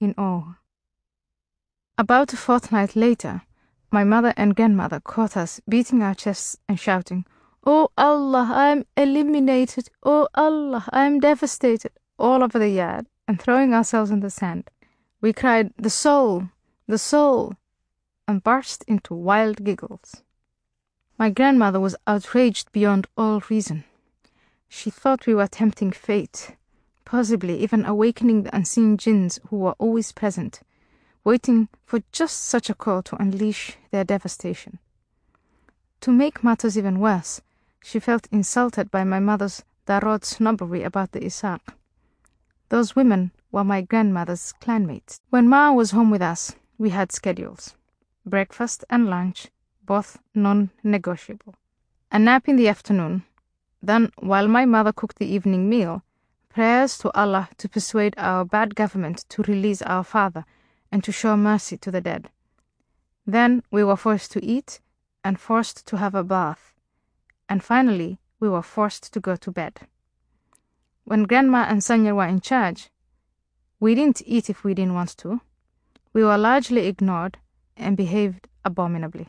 in awe. About a fortnight later, my mother and grandmother caught us beating our chests and shouting, "Oh Allah, I am eliminated! Oh Allah, I am devastated!" all over the yard and throwing ourselves in the sand. We cried, "The soul! The soul!" and burst into wild giggles. My grandmother was outraged beyond all reason. She thought we were tempting fate, possibly even awakening the unseen jinns who were always present, waiting for just such a call to unleash their devastation. To make matters even worse, she felt insulted by my mother's Darod snobbery about the Isaq. Those women were my grandmother's clanmates. When Ma was home with us, we had schedules. Breakfast and lunch, both non-negotiable. A nap in the afternoon. Then, while my mother cooked the evening meal, prayers to Allah to persuade our bad government to release our father and to show mercy to the dead. Then we were forced to eat and forced to have a bath. And finally, we were forced to go to bed. When Grandma and Sanya were in charge, we didn't eat if we didn't want to. We were largely ignored and behaved abominably.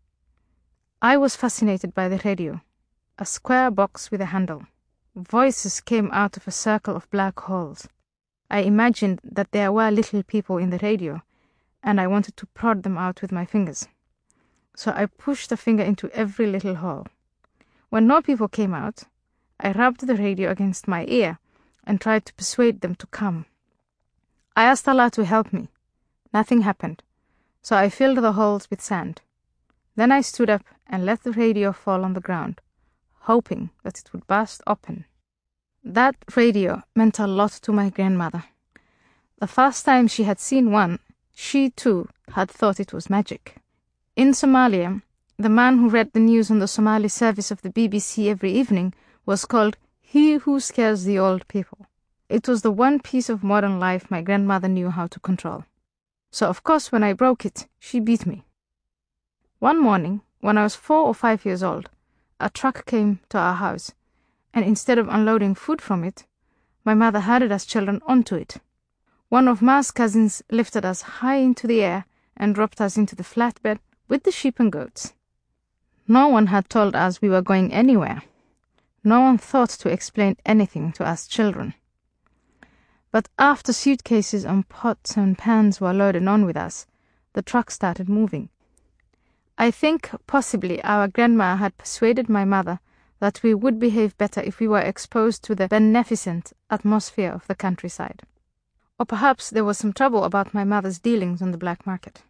I was fascinated by the radio, a square box with a handle. Voices came out of a circle of black holes. I imagined that there were little people in the radio, and I wanted to prod them out with my fingers. So I pushed a finger into every little hole. When no people came out, I rubbed the radio against my ear and tried to persuade them to come. I asked Allah to help me. Nothing happened, so I filled the holes with sand. Then I stood up and let the radio fall on the ground, hoping that it would burst open. That radio meant a lot to my grandmother. The first time she had seen one, she too had thought it was magic. In Somalia, the man who read the news on the Somali service of the BBC every evening was called He Who Scares the Old People. It was the one piece of modern life my grandmother knew how to control. So of course when I broke it, she beat me. One morning, when I was 4 or 5 years old, a truck came to our house, and instead of unloading food from it, my mother herded us children onto it. One of Ma's cousins lifted us high into the air and dropped us into the flatbed with the sheep and goats. No one had told us we were going anywhere. No one thought to explain anything to us children. But after suitcases and pots and pans were loaded on with us, the truck started moving. I think possibly our grandma had persuaded my mother that we would behave better if we were exposed to the beneficent atmosphere of the countryside. Or perhaps there was some trouble about my mother's dealings on the black market.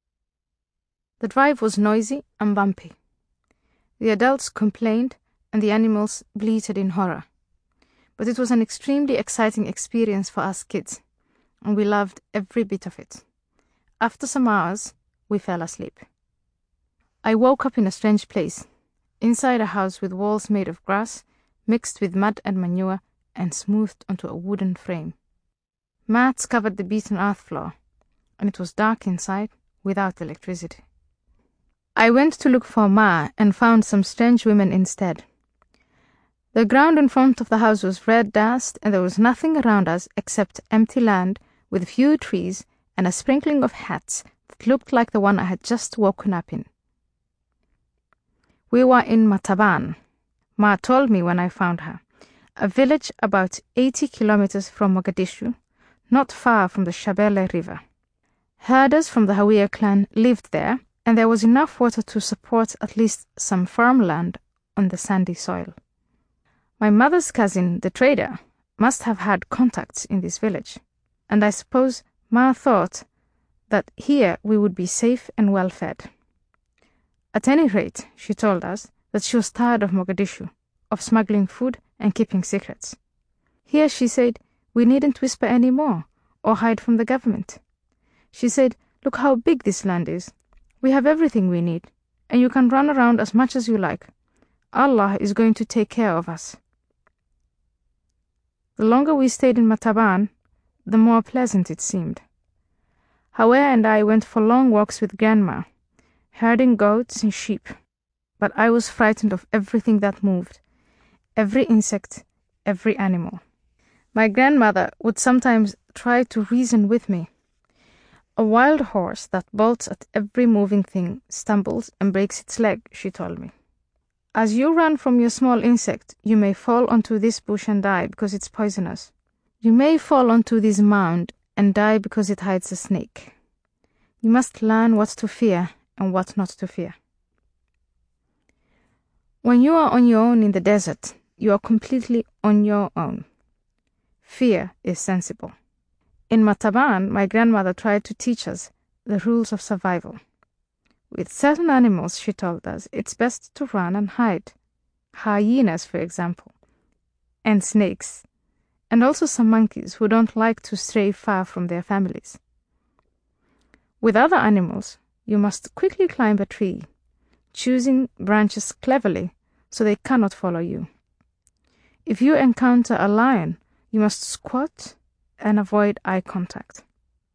The drive was noisy and bumpy. The adults complained and the animals bleated in horror. But it was an extremely exciting experience for us kids, and we loved every bit of it. After some hours, we fell asleep. I woke up in a strange place, inside a house with walls made of grass, mixed with mud and manure, and smoothed onto a wooden frame. Mats covered the beaten earth floor, and it was dark inside, without electricity. I went to look for Ma and found some strange women instead. The ground in front of the house was red dust, and there was nothing around us except empty land with few trees and a sprinkling of hats that looked like the one I had just woken up in. We were in Mataban, Ma told me when I found her, a village about 80 kilometers from Mogadishu, not far from the Shabelle River. Herders from the Hawiye clan lived there, and there was enough water to support at least some farmland on the sandy soil. My mother's cousin, the trader, must have had contacts in this village, and I suppose Ma thought that here we would be safe and well fed. At any rate, she told us that she was tired of Mogadishu, of smuggling food and keeping secrets. Here, she said, we needn't whisper any more or hide from the government. She said, look how big this land is. We have everything we need, and you can run around as much as you like. Allah is going to take care of us. The longer we stayed in Mataban, the more pleasant it seemed. Hawiye and I went for long walks with Grandma, herding goats and sheep, but I was frightened of everything that moved, every insect, every animal. My grandmother would sometimes try to reason with me, A wild horse that bolts at every moving thing stumbles and breaks its leg, she told me. As you run from your small insect, you may fall onto this bush and die because it's poisonous. You may fall onto this mound and die because it hides a snake. You must learn what to fear and what not to fear. When you are on your own in the desert, you are completely on your own. Fear is sensible. In Mataban, my grandmother tried to teach us the rules of survival. With certain animals, she told us, it's best to run and hide. Hyenas, for example, and snakes, and also some monkeys who don't like to stray far from their families. With other animals, you must quickly climb a tree, choosing branches cleverly so they cannot follow you. If you encounter a lion, you must squat and avoid eye contact.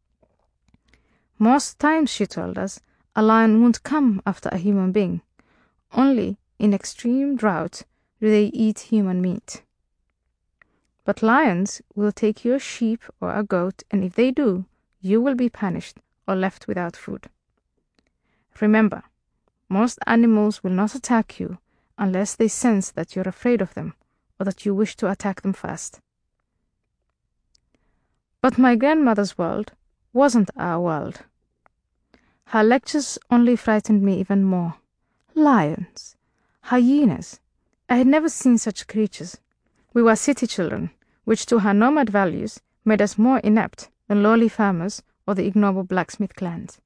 Most times, she told us, a lion won't come after a human being. Only in extreme drought do they eat human meat. But lions will take your sheep or a goat, and if they do, you will be punished or left without food. Remember, most animals will not attack you unless they sense that you're afraid of them or that you wish to attack them first. But my grandmother's world wasn't our world. Her lectures only frightened me even more. Lions, hyenas. I had never seen such creatures. We were city children, which to her nomad values made us more inept than lowly farmers or the ignoble blacksmith clans.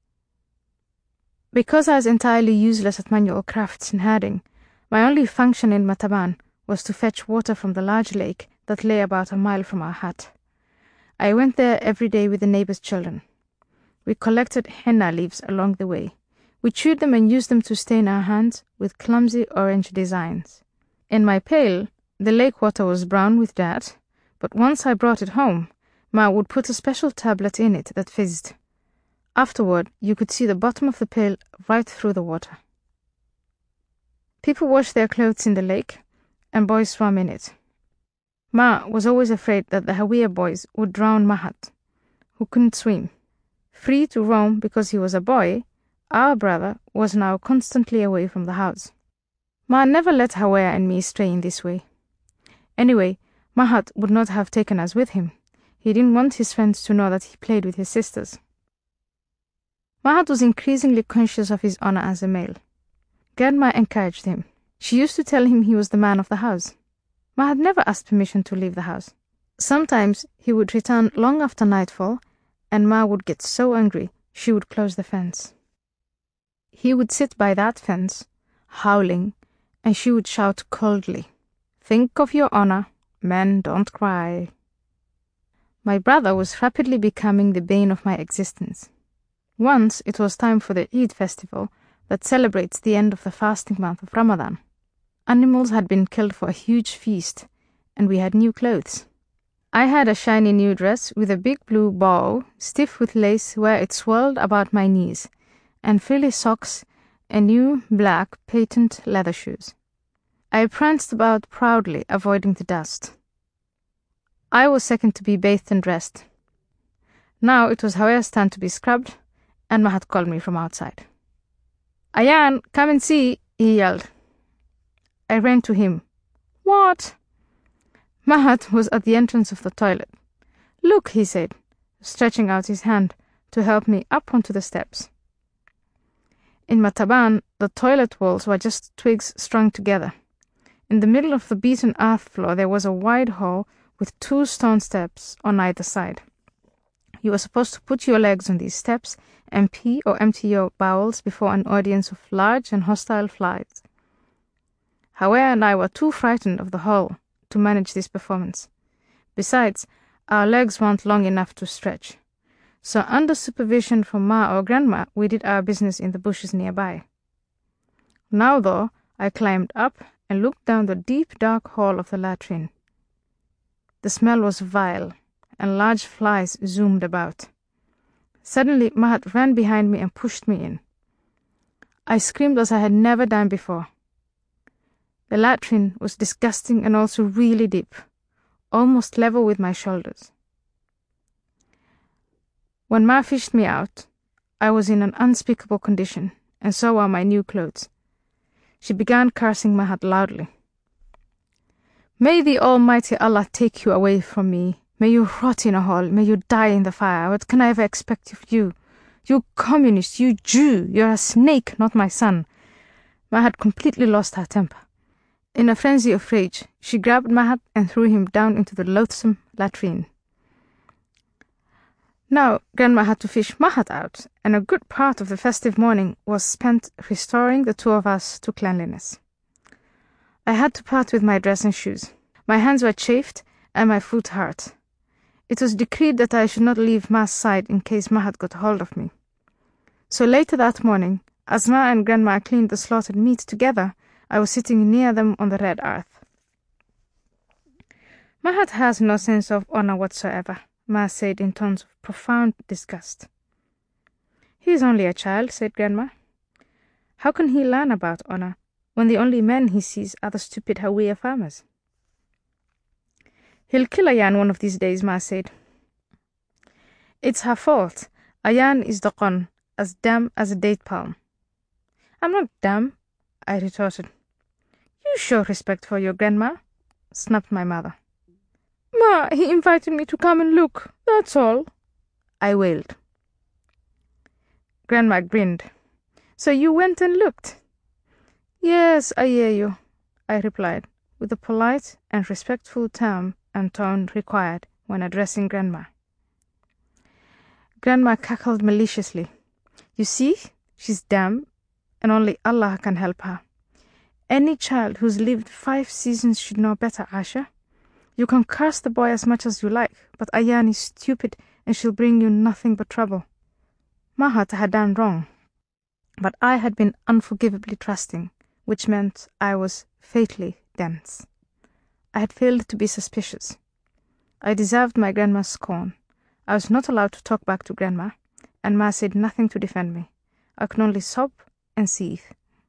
Because I was entirely useless at manual crafts and herding, my only function in Mataban was to fetch water from the large lake that lay about a mile from our hut. I went there every day with the neighbors' children. We collected henna leaves along the way. We chewed them and used them to stain our hands with clumsy orange designs. In my pail, the lake water was brown with dirt, but once I brought it home, Ma would put a special tablet in it that fizzed. Afterward, you could see the bottom of the pail right through the water. People washed their clothes in the lake, and boys swam in it. Ma was always afraid that the Hawiya boys would drown Mahat, who couldn't swim. Free to roam because he was a boy, our brother was now constantly away from the house. Ma never let Hawiya and me stray in this way. Anyway, Mahat would not have taken us with him. He didn't want his friends to know that he played with his sisters. Mahat was increasingly conscious of his honor as a male. Grandma encouraged him. She used to tell him he was the man of the house. Mahat never asked permission to leave the house. Sometimes he would return long after nightfall, and Ma would get so angry she would close the fence. He would sit by that fence, howling, and she would shout coldly, "Think of your honor, men don't cry." My brother was rapidly becoming the bane of my existence. Once it was time for the Eid festival that celebrates the end of the fasting month of Ramadan. Animals had been killed for a huge feast, and we had new clothes. I had a shiny new dress with a big blue bow, stiff with lace where it swirled about my knees, and frilly socks and new black patent leather shoes. I pranced about proudly, avoiding the dust. I was second to be bathed and dressed. Now it was Hawiya's turn to be scrubbed, and Mahat called me from outside. "Ayan, come and see," he yelled. I ran to him. "What?" Mahat was at the entrance of the toilet. "Look," he said, stretching out his hand to help me up onto the steps. In Mataban, the toilet walls were just twigs strung together. In the middle of the beaten earth floor there was a wide hall with 2 stone steps on either side. You were supposed to put your legs on these steps and pee or empty your bowels before an audience of large and hostile flies. Hawiya and I were too frightened of the hall to manage this performance. Besides, our legs weren't long enough to stretch. So under supervision from Ma or Grandma, we did our business in the bushes nearby. Now, though, I climbed up and looked down the deep, dark hall of the latrine. The smell was vile, and large flies zoomed about. Suddenly, Mahat ran behind me and pushed me in. I screamed as I had never done before. The latrine was disgusting and also really deep, almost level with my shoulders. When Ma fished me out, I was in an unspeakable condition, and so were my new clothes. She began cursing Mahat loudly. "May the Almighty Allah take you away from me. May you rot in a hole. May you die in the fire. What can I ever expect of you? You communist, you Jew, you're a snake, not my son." Ma had completely lost her temper. In a frenzy of rage, she grabbed Mahat and threw him down into the loathsome latrine. Now, Grandma had to fish Mahat out, and a good part of the festive morning was spent restoring the two of us to cleanliness. I had to part with my dress and shoes. My hands were chafed, and my foot hurt. It was decreed that I should not leave Ma's side in case Mahat got hold of me. So later that morning, as Ma and Grandma cleaned the slaughtered meat together, I was sitting near them on the red earth. "Mahat has no sense of honor whatsoever," Ma said in tones of profound disgust. "He is only a child," said Grandma. "How can he learn about honor when the only men he sees are the stupid Hawiya farmers?" "He'll kill Ayan one of these days," Ma said. "It's her fault. Ayan is doqon, as dumb as a date palm." "I'm not dumb," I retorted. "You show respect for your grandma," snapped my mother. "Ma, he invited me to come and look, that's all," I wailed. Grandma grinned. "So you went and looked?" "Yes, I hear you," I replied, with the polite and respectful term and tone required when addressing Grandma. Grandma cackled maliciously. "You see, she's dumb, and only Allah can help her. Any child who's lived 5 seasons should know better, Asha. You can curse the boy as much as you like, but Ayan is stupid, and she'll bring you nothing but trouble." Mahat had done wrong, but I had been unforgivably trusting, which meant I was fatally dense. I had failed to be suspicious. I deserved my grandma's scorn. I was not allowed to talk back to Grandma, and Ma said nothing to defend me. I could only sob and seethe.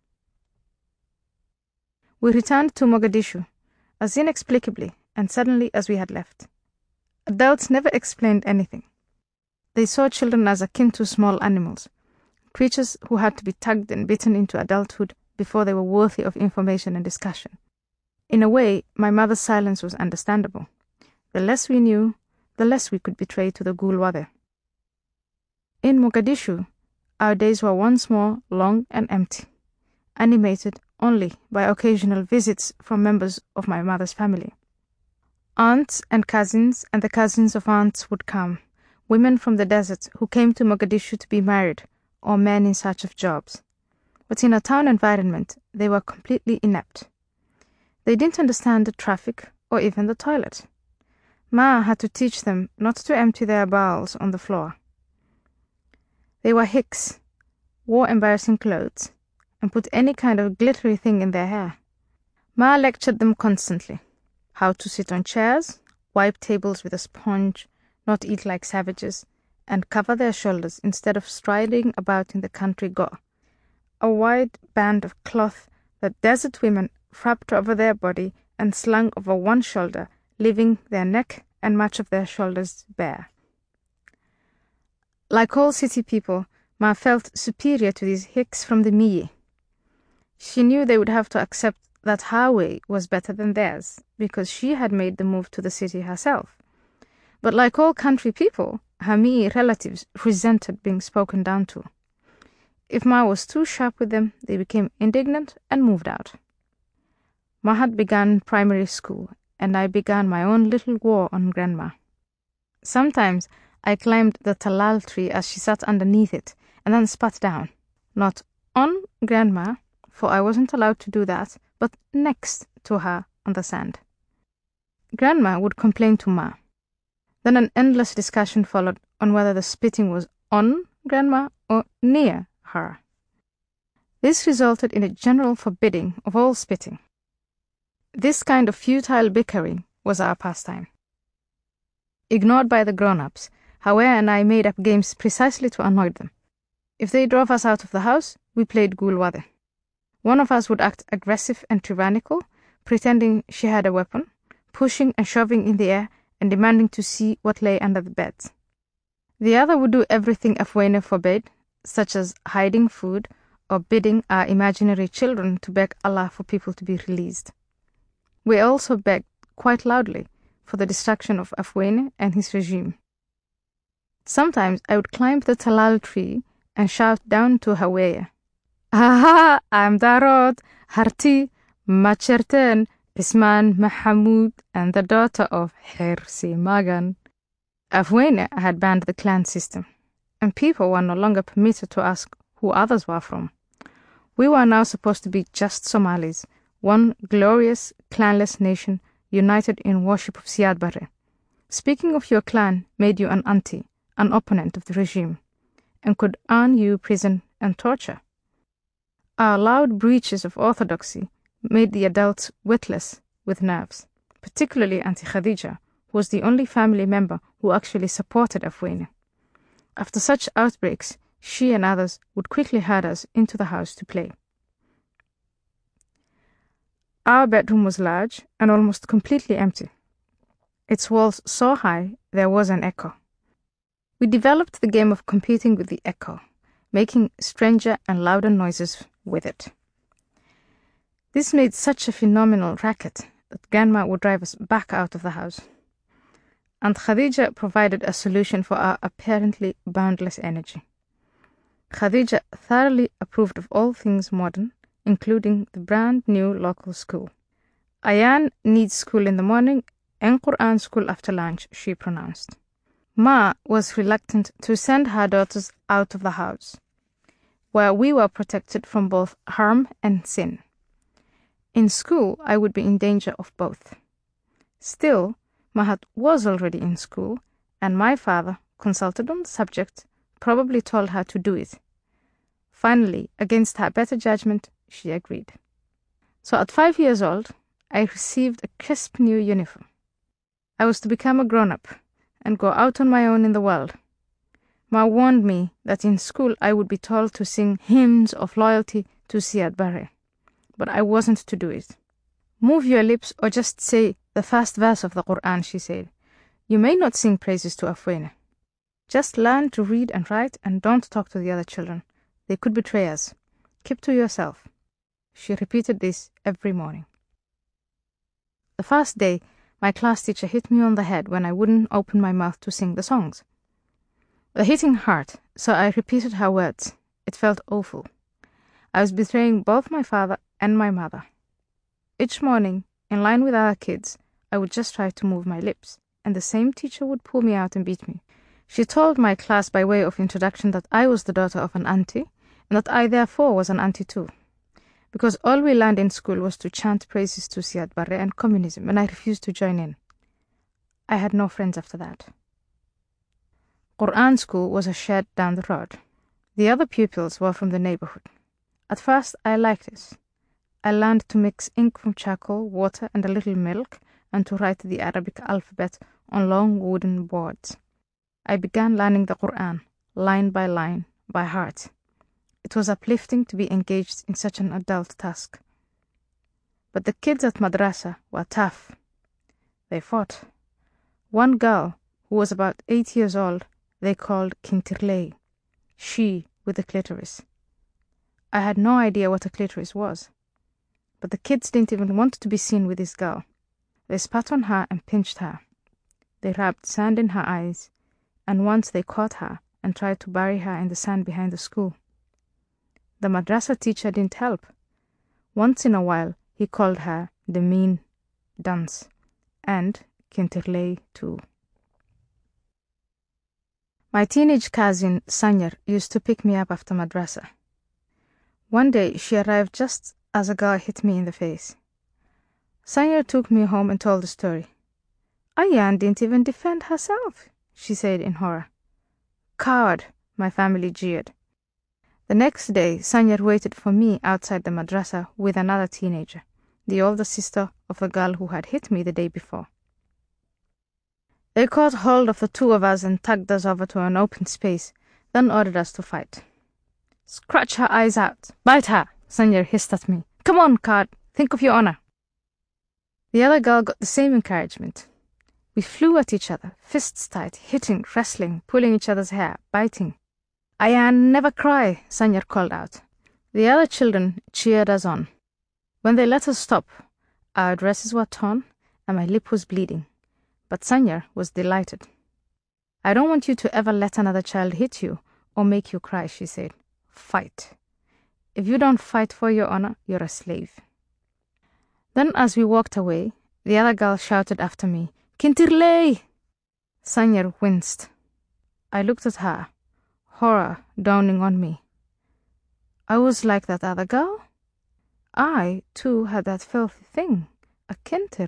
We returned to Mogadishu, as inexplicably and suddenly as we had left. Adults never explained anything. They saw children as akin to small animals, creatures who had to be tugged and bitten into adulthood before they were worthy of information and discussion. In a way, my mother's silence was understandable. The less we knew, the less we could betray to the Gulwade. In Mogadishu, our days were once more long and empty, animated only by occasional visits from members of my mother's family. Aunts and the cousins of aunts would come, women from the desert who came to Mogadishu to be married, or men in search of jobs. But in a town environment, they were completely inept. They didn't understand the traffic or even the toilet. Ma had to teach them not to empty their bowels on the floor. They were hicks, wore embarrassing clothes, and put any kind of glittery thing in their hair. Ma lectured them constantly. How to sit on chairs, wipe tables with a sponge, not eat like savages, and cover their shoulders instead of striding about in the country go, a wide band of cloth that desert women wrapped over their body and slung over one shoulder, leaving their neck and much of their shoulders bare. Like all city people, Ma felt superior to these hicks from the Miyi. She knew they would have to accept that her way was better than theirs, because she had made the move to the city herself. But like all country people, her Miyi relatives resented being spoken down to. If Ma was too sharp with them, they became indignant and moved out. Ma had begun primary school, and I began my own little war on Grandma. Sometimes I climbed the talal tree as she sat underneath it, and then spat down, not on Grandma, for I wasn't allowed to do that, but next to her on the sand. Grandma would complain to Ma. Then an endless discussion followed on whether the spitting was on Grandma or near her. This resulted in a general forbidding of all spitting. This kind of futile bickering was our pastime. Ignored by the grown-ups, Hawa and I made up games precisely to annoy them. If they drove us out of the house, we played Gulwade. One of us would act aggressive and tyrannical, pretending she had a weapon, pushing and shoving in the air and demanding to see what lay under the beds. The other would do everything Afwena forbade, such as hiding food or bidding our imaginary children to beg Allah for people to be released. We also begged quite loudly for the destruction of Afwena and his regime. Sometimes I would climb the talal tree and shout down to Haweya, "Aha, I'm Darod, Harti, Macherten, Isman Mahamud, and the daughter of Hirsi Magan." Afwena had banned the clan system, and people were no longer permitted to ask who others were from. We were now supposed to be just Somalis, one glorious, clanless nation united in worship of Siad Barre. Speaking of your clan made you an anti, an opponent of the regime, and could earn you prison and torture. Our loud breaches of orthodoxy made the adults witless with nerves, particularly Auntie Khadija, who was the only family member who actually supported Afwena. After such outbreaks, she and others would quickly herd us into the house to play. Our bedroom was large and almost completely empty. Its walls so high there was an echo. We developed the game of competing with the echo, making stranger and louder noises with it. This made such a phenomenal racket that Grandma would drive us back out of the house. Aunt Khadija provided a solution for our apparently boundless energy. Khadija thoroughly approved of all things modern, including the brand new local school. Ayan needs school in the morning and Quran school after lunch, she pronounced. Ma was reluctant to send her daughters out of the house, where we were protected from both harm and sin. In school, I would be in danger of both. Still, Mahat was already in school, and my father, consulted on the subject, probably told her to do it. Finally, against her better judgment, she agreed. So at 5 years old, I received a crisp new uniform. I was to become a grown-up and go out on my own in the world. Ma warned me that in school I would be told to sing hymns of loyalty to Siad Barre, but I wasn't to do it. Move your lips or just say the first verse of the Quran, she said. You may not sing praises to Afwena. Just learn to read and write and don't talk to the other children. They could betray us. Keep to yourself. She repeated this every morning. The first day, my class teacher hit me on the head when I wouldn't open my mouth to sing the songs. The hitting hurt, so I repeated her words. It felt awful. I was betraying both my father and my mother. Each morning, in line with other kids, I would just try to move my lips, and the same teacher would pull me out and beat me. She told my class by way of introduction that I was the daughter of an auntie, and that I therefore was an auntie too, because all we learned in school was to chant praises to Siad Barre and communism, and I refused to join in. I had no friends after that. Quran school was a shed down the road. The other pupils were from the neighborhood. At first, I liked it. I learned to mix ink from charcoal, water, and a little milk, and to write the Arabic alphabet on long wooden boards. I began learning the Quran, line by line, by heart. It was uplifting to be engaged in such an adult task. But the kids at madrasa were tough. They fought. One girl, who was about 8 years old, they called Kintirley, she with the clitoris. I had no idea what a clitoris was. But the kids didn't even want to be seen with this girl. They spat on her and pinched her. They rubbed sand in her eyes, and once they caught her and tried to bury her in the sand behind the school. The madrasa teacher didn't help. Once in a while, he called her the mean dunce, and Kintirley too. My teenage cousin, Sanyar, used to pick me up after madrasa. One day, she arrived just as a girl hit me in the face. Sanyar took me home and told the story. Ayan didn't even defend herself, she said in horror. Coward, my family jeered. The next day, Sanyar waited for me outside the madrasa with another teenager, the older sister of the girl who had hit me the day before. They caught hold of the two of us and tugged us over to an open space, then ordered us to fight. Scratch her eyes out. Bite her, Sanyar hissed at me. Come on, coward, think of your honor. The other girl got the same encouragement. We flew at each other, fists tight, hitting, wrestling, pulling each other's hair, biting. "Ayan, never cry," Sanyar called out. The other children cheered us on. When they let us stop, our dresses were torn and my lip was bleeding. But Sanyar was delighted. "I don't want you to ever let another child hit you or make you cry," she said. "Fight. If you don't fight for your honor, you're a slave." Then as we walked away, the other girl shouted after me, "Kintirley!" Sanyar winced. I looked at her, horror dawning on me. I was like that other girl. I, too, had that filthy thing, a kintir.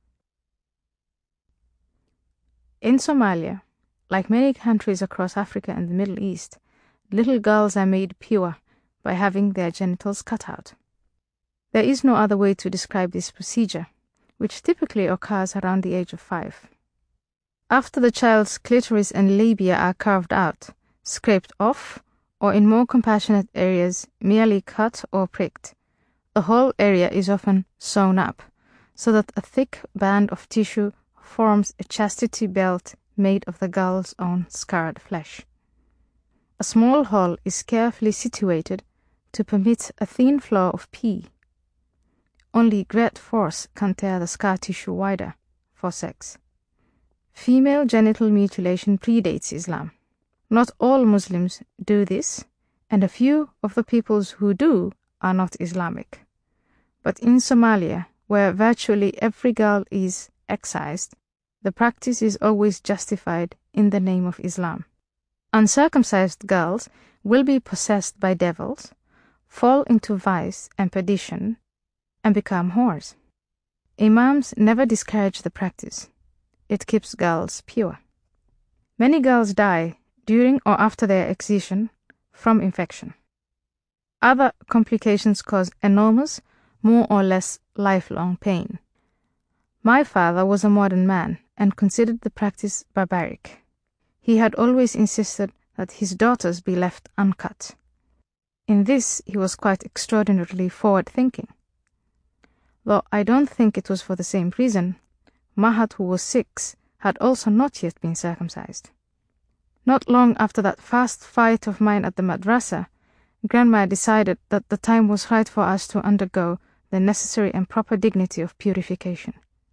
In Somalia, like many countries across Africa and the Middle East, little girls are made pure by having their genitals cut out. There is no other way to describe this procedure, which typically occurs around the age of 5. After the child's clitoris and labia are carved out, scraped off, or in more compassionate areas merely cut or pricked, the whole area is often sewn up, so that a thick band of tissue forms a chastity belt made of the girl's own scarred flesh. A small hole is carefully situated to permit a thin flow of pee. Only great force can tear the scar tissue wider for sex. Female genital mutilation predates Islam. Not all Muslims do this, and a few of the peoples who do are not Islamic. But in Somalia, where virtually every girl is excised, the practice is always justified in the name of Islam. Uncircumcised girls will be possessed by devils, fall into vice and perdition, and become whores. Imams never discourage the practice. It keeps girls pure. Many girls die during or after their excision from infection. Other complications cause enormous, more or less lifelong pain. My father was a modern man and considered the practice barbaric. He had always insisted that his daughters be left uncut. In this he was quite extraordinarily forward-thinking. Though I don't think it was for the same reason, Mahat, who was 6, had also not yet been circumcised. Not long after that first fight of mine at the madrasa, Grandma decided that the time was right for us to undergo the necessary and proper dignity of purification.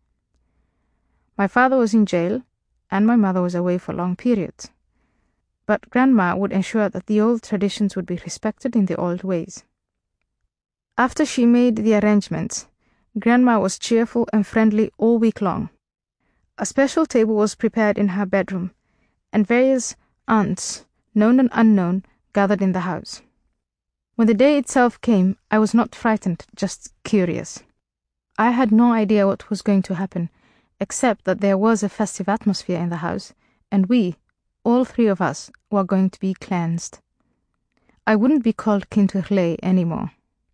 My father was in jail, and my mother was away for long periods. But Grandma would ensure that the old traditions would be respected in the old ways. After she made the arrangements, Grandma was cheerful and friendly all week long. A special table was prepared in her bedroom, and various aunts, known and unknown, gathered in the house. When the day itself came, I was not frightened, just curious. I had no idea what was going to happen, except that there was a festive atmosphere in the house, and we, all 3 of us, were going to be cleansed. I wouldn't be called Kintirley anymore.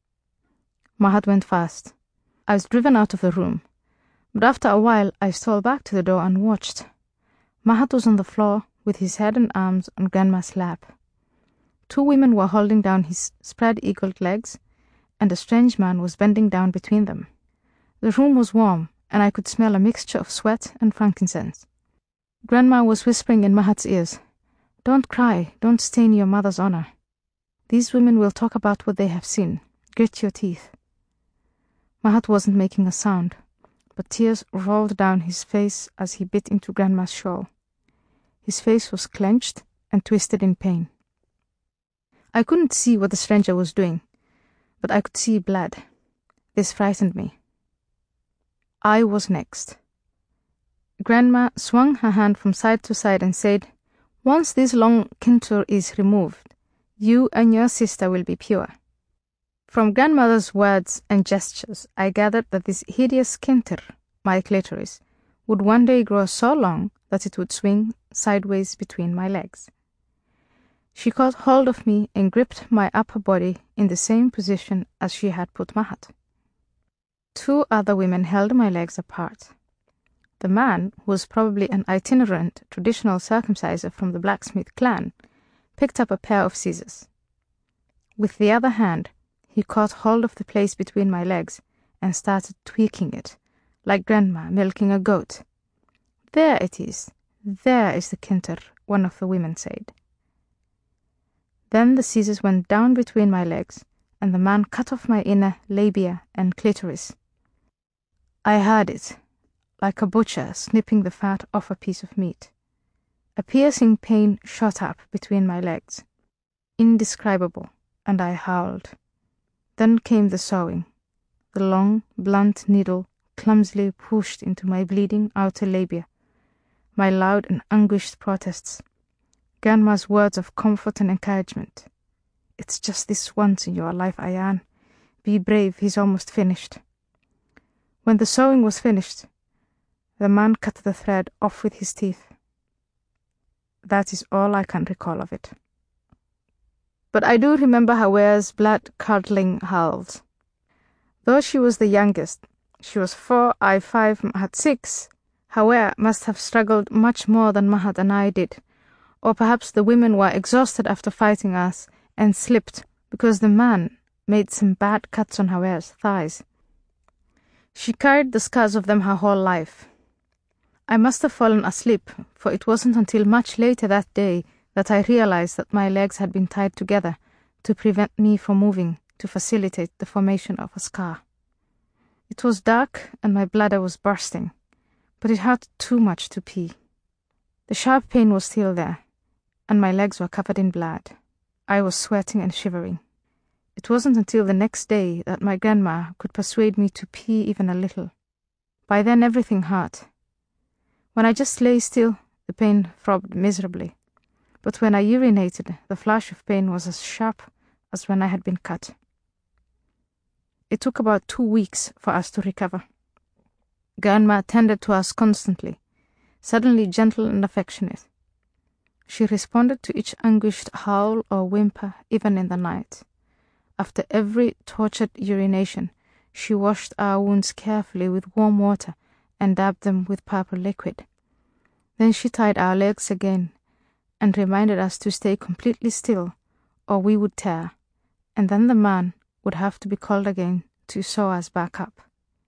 Mahat went fast. I was driven out of the room, but after a while I stole back to the door and watched. Mahat was on the floor with his head and arms on Grandma's lap. 2 women were holding down his spread-eagled legs, and a strange man was bending down between them. The room was warm, and I could smell a mixture of sweat and frankincense. Grandma was whispering in Mahat's ears, "Don't cry, don't stain your mother's honor. These women will talk about what they have seen. Grit your teeth." Mahat wasn't making a sound, but tears rolled down his face as he bit into Grandma's shawl. His face was clenched and twisted in pain. I couldn't see what the stranger was doing, but I could see blood. This frightened me. I was next. Grandma swung her hand from side to side and said, "Once this long kintur is removed, you and your sister will be pure." From Grandmother's words and gestures, I gathered that this hideous kintur, my clitoris, would one day grow so long that it would swing sideways between my legs. She caught hold of me and gripped my upper body in the same position as she had put Mahat. 2 other women held my legs apart. The man, who was probably an itinerant traditional circumciser from the blacksmith clan, picked up a pair of scissors. With the other hand, he caught hold of the place between my legs and started tweaking it, like Grandma milking a goat. "There it is. There is the kinter," one of the women said. Then the scissors went down between my legs, and the man cut off my inner labia and clitoris. I heard it, like a butcher snipping the fat off a piece of meat. A piercing pain shot up between my legs, indescribable, and I howled. Then came the sewing. The long, blunt needle clumsily pushed into my bleeding outer labia, my loud and anguished protests, Grandma's words of comfort and encouragement. "It's just this once in your life, Ayan. Be brave, he's almost finished." When the sewing was finished, the man cut the thread off with his teeth. That is all I can recall of it. But I do remember Haware's blood-curdling howls. Though she was the youngest, she was 4, I 5, Mahat 6, Haware must have struggled much more than Mahat and I did, or perhaps the women were exhausted after fighting us and slipped because the man made some bad cuts on Haware's thighs. She carried the scars of them her whole life. I must have fallen asleep, for it wasn't until much later that day that I realized that my legs had been tied together to prevent me from moving to facilitate the formation of a scar. It was dark and my bladder was bursting, but it hurt too much to pee. The sharp pain was still there, and my legs were covered in blood. I was sweating and shivering. It wasn't until the next day that my grandma could persuade me to pee even a little. By then everything hurt. When I just lay still, the pain throbbed miserably. But when I urinated, the flash of pain was as sharp as when I had been cut. It took about 2 weeks for us to recover. Grandma tended to us constantly, suddenly gentle and affectionate. She responded to each anguished howl or whimper, even in the night. After every tortured urination, she washed our wounds carefully with warm water and dabbed them with purple liquid. Then she tied our legs again and reminded us to stay completely still or we would tear, and then the man would have to be called again to sew us back up.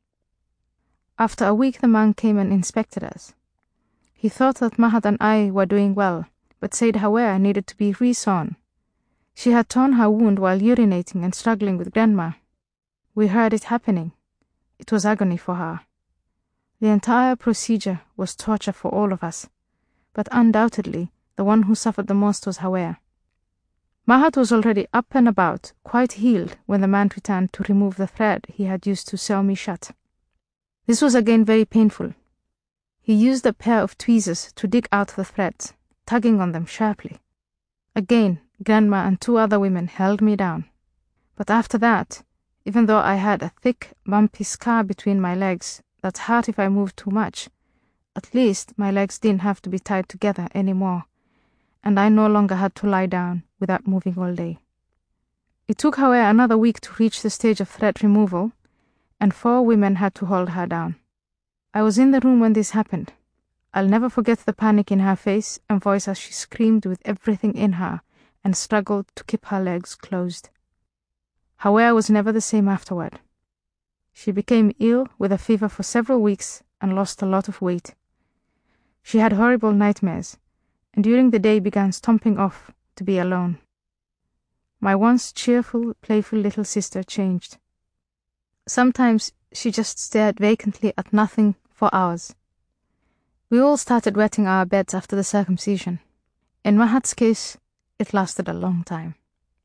After a week the man came and inspected us. He thought that Mahat and I were doing well, but said Haware needed to be re-sewn. She had torn her wound while urinating and struggling with Grandma. We heard it happening. It was agony for her. The entire procedure was torture for all of us, but undoubtedly the one who suffered the most was Haware. Mahat was already up and about, quite healed, when the man returned to remove the thread he had used to sew me shut. This was again very painful. He used a pair of tweezers to dig out the threads, tugging on them sharply. Again, Grandma and 2 other women held me down. But after that, even though I had a thick, bumpy scar between my legs that hurt if I moved too much, at least my legs didn't have to be tied together anymore, and I no longer had to lie down without moving all day. It took Haware another week to reach the stage of thread removal, and 4 women had to hold her down. I was in the room when this happened. I'll never forget the panic in her face and voice as she screamed with everything in her and struggled to keep her legs closed. Haware was never the same afterward. She became ill with a fever for several weeks and lost a lot of weight. She had horrible nightmares, and during the day began stomping off to be alone. My once cheerful, playful little sister changed. Sometimes she just stared vacantly at nothing for hours. We all started wetting our beds after the circumcision. In Mahat's case, it lasted a long time.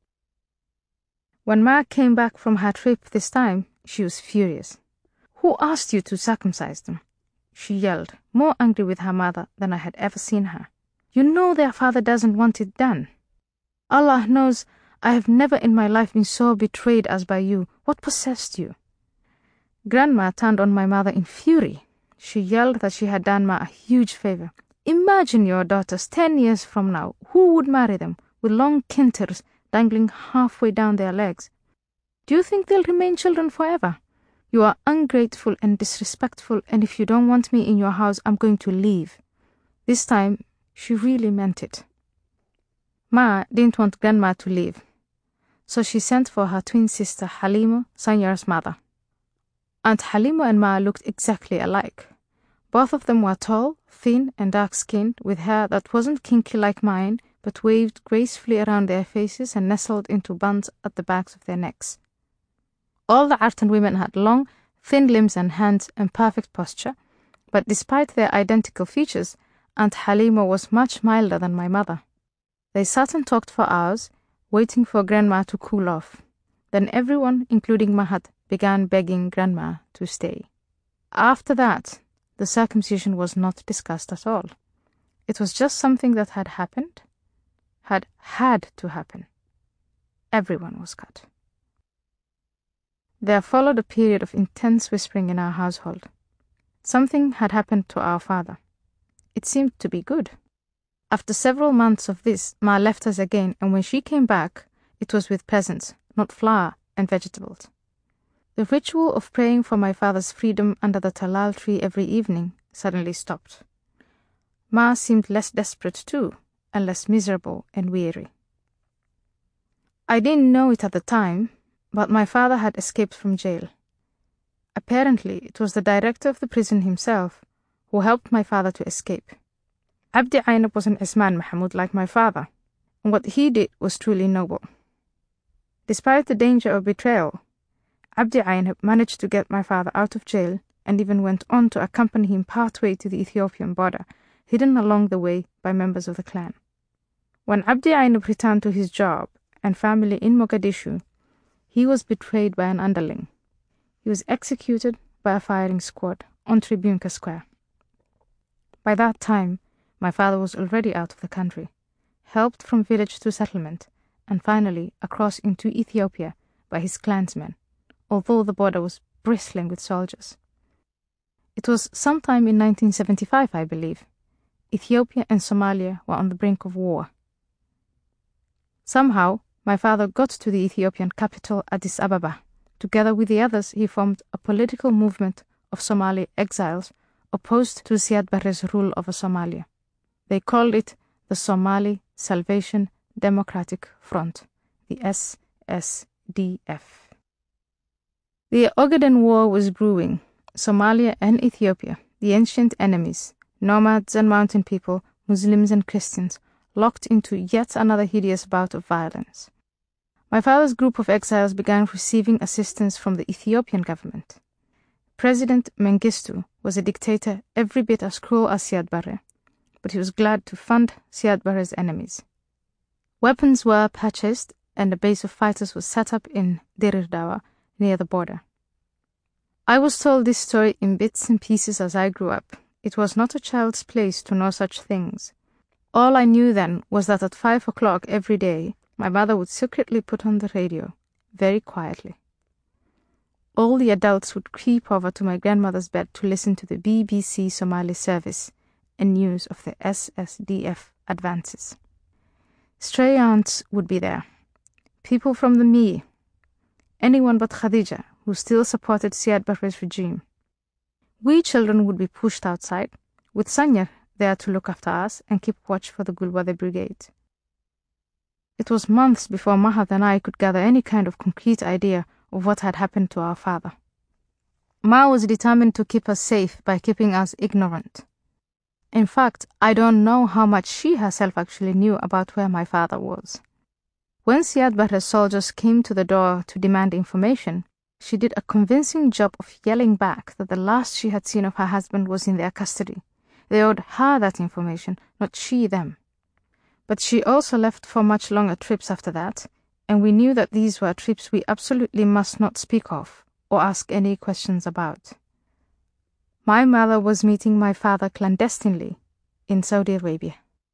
When Ma came back from her trip this time, she was furious. "Who asked you to circumcise them?" she yelled, more angry with her mother than I had ever seen her. "You know their father doesn't want it done. Allah knows I have never in my life been so betrayed as by you. What possessed you?" Grandma turned on my mother in fury. She yelled that she had done Ma a huge favor. "Imagine your daughters 10 years from now. Who would marry them with long kinters dangling halfway down their legs? Do you think they'll remain children forever? You are ungrateful and disrespectful, and if you don't want me in your house, I'm going to leave." This time, she really meant it. Ma didn't want Grandma to leave, so she sent for her twin sister Halima, Sanyar's mother. Aunt Halima and Ma looked exactly alike. Both of them were tall, thin, and dark-skinned, with hair that wasn't kinky like mine, but waved gracefully around their faces and nestled into buns at the backs of their necks. All the Artan women had long, thin limbs and hands and perfect posture, but despite their identical features, Aunt Halima was much milder than my mother. They sat and talked for hours, waiting for Grandma to cool off. Then everyone, including Mahat, began begging Grandma to stay. After that, the circumcision was not discussed at all. It was just something that had happened, had to happen. Everyone was cut. There followed a period of intense whispering in our household. Something had happened to our father. It seemed to be good. After several months of this, Ma left us again, and when she came back, it was with presents, not flour and vegetables. The ritual of praying for my father's freedom under the talal tree every evening suddenly stopped. Ma seemed less desperate too, and less miserable and weary. I didn't know it at the time, but my father had escaped from jail. Apparently, it was the director of the prison himself who helped my father to escape. Abdi Ainab wasn't Isman Mahmoud like my father, and what he did was truly noble. Despite the danger of betrayal, Abdi Ainab managed to get my father out of jail and even went on to accompany him partway to the Ethiopian border, hidden along the way by members of the clan. When Abdi Ainab returned to his job and family in Mogadishu, he was betrayed by an underling. He was executed by a firing squad on Tribunka Square. By that time, my father was already out of the country, helped from village to settlement, and finally across into Ethiopia by his clansmen, although the border was bristling with soldiers. It was sometime in 1975, I believe. Ethiopia and Somalia were on the brink of war. Somehow, my father got to the Ethiopian capital, Addis Ababa. Together with the others, he formed a political movement of Somali exiles opposed to Siad Barre's rule over Somalia. They called it the Somali Salvation Democratic Front, the SSDF. The Ogaden War was brewing. Somalia and Ethiopia, the ancient enemies, nomads and mountain people, Muslims and Christians, locked into yet another hideous bout of violence. My father's group of exiles began receiving assistance from the Ethiopian government. President Mengistu was a dictator every bit as cruel as Siad Barre, but he was glad to fund Siad Barre's enemies. Weapons were purchased and a base of fighters was set up in Dirir Dawa, near the border. I was told this story in bits and pieces as I grew up. It was not a child's place to know such things. All I knew then was that at 5 o'clock every day, my mother would secretly put on the radio, very quietly. All the adults would creep over to my grandmother's bed to listen to the BBC Somali service and news of the SSDF advances. Stray aunts would be there, people from the Mee, anyone but Khadija, who still supported Siad Barre's regime. We children would be pushed outside, with Sanyar there to look after us and keep watch for the Gulwade Brigade. It was months before Mahat and I could gather any kind of concrete idea of what had happened to our father. Ma was determined to keep us safe by keeping us ignorant. In fact, I don't know how much she herself actually knew about where my father was. When Siad Barre's soldiers came to the door to demand information, she did a convincing job of yelling back that the last she had seen of her husband was in their custody. They owed her that information, not she them. But she also left for much longer trips after that, and we knew that these were trips we absolutely must not speak of or ask any questions about. My mother was meeting my father clandestinely in Saudi Arabia.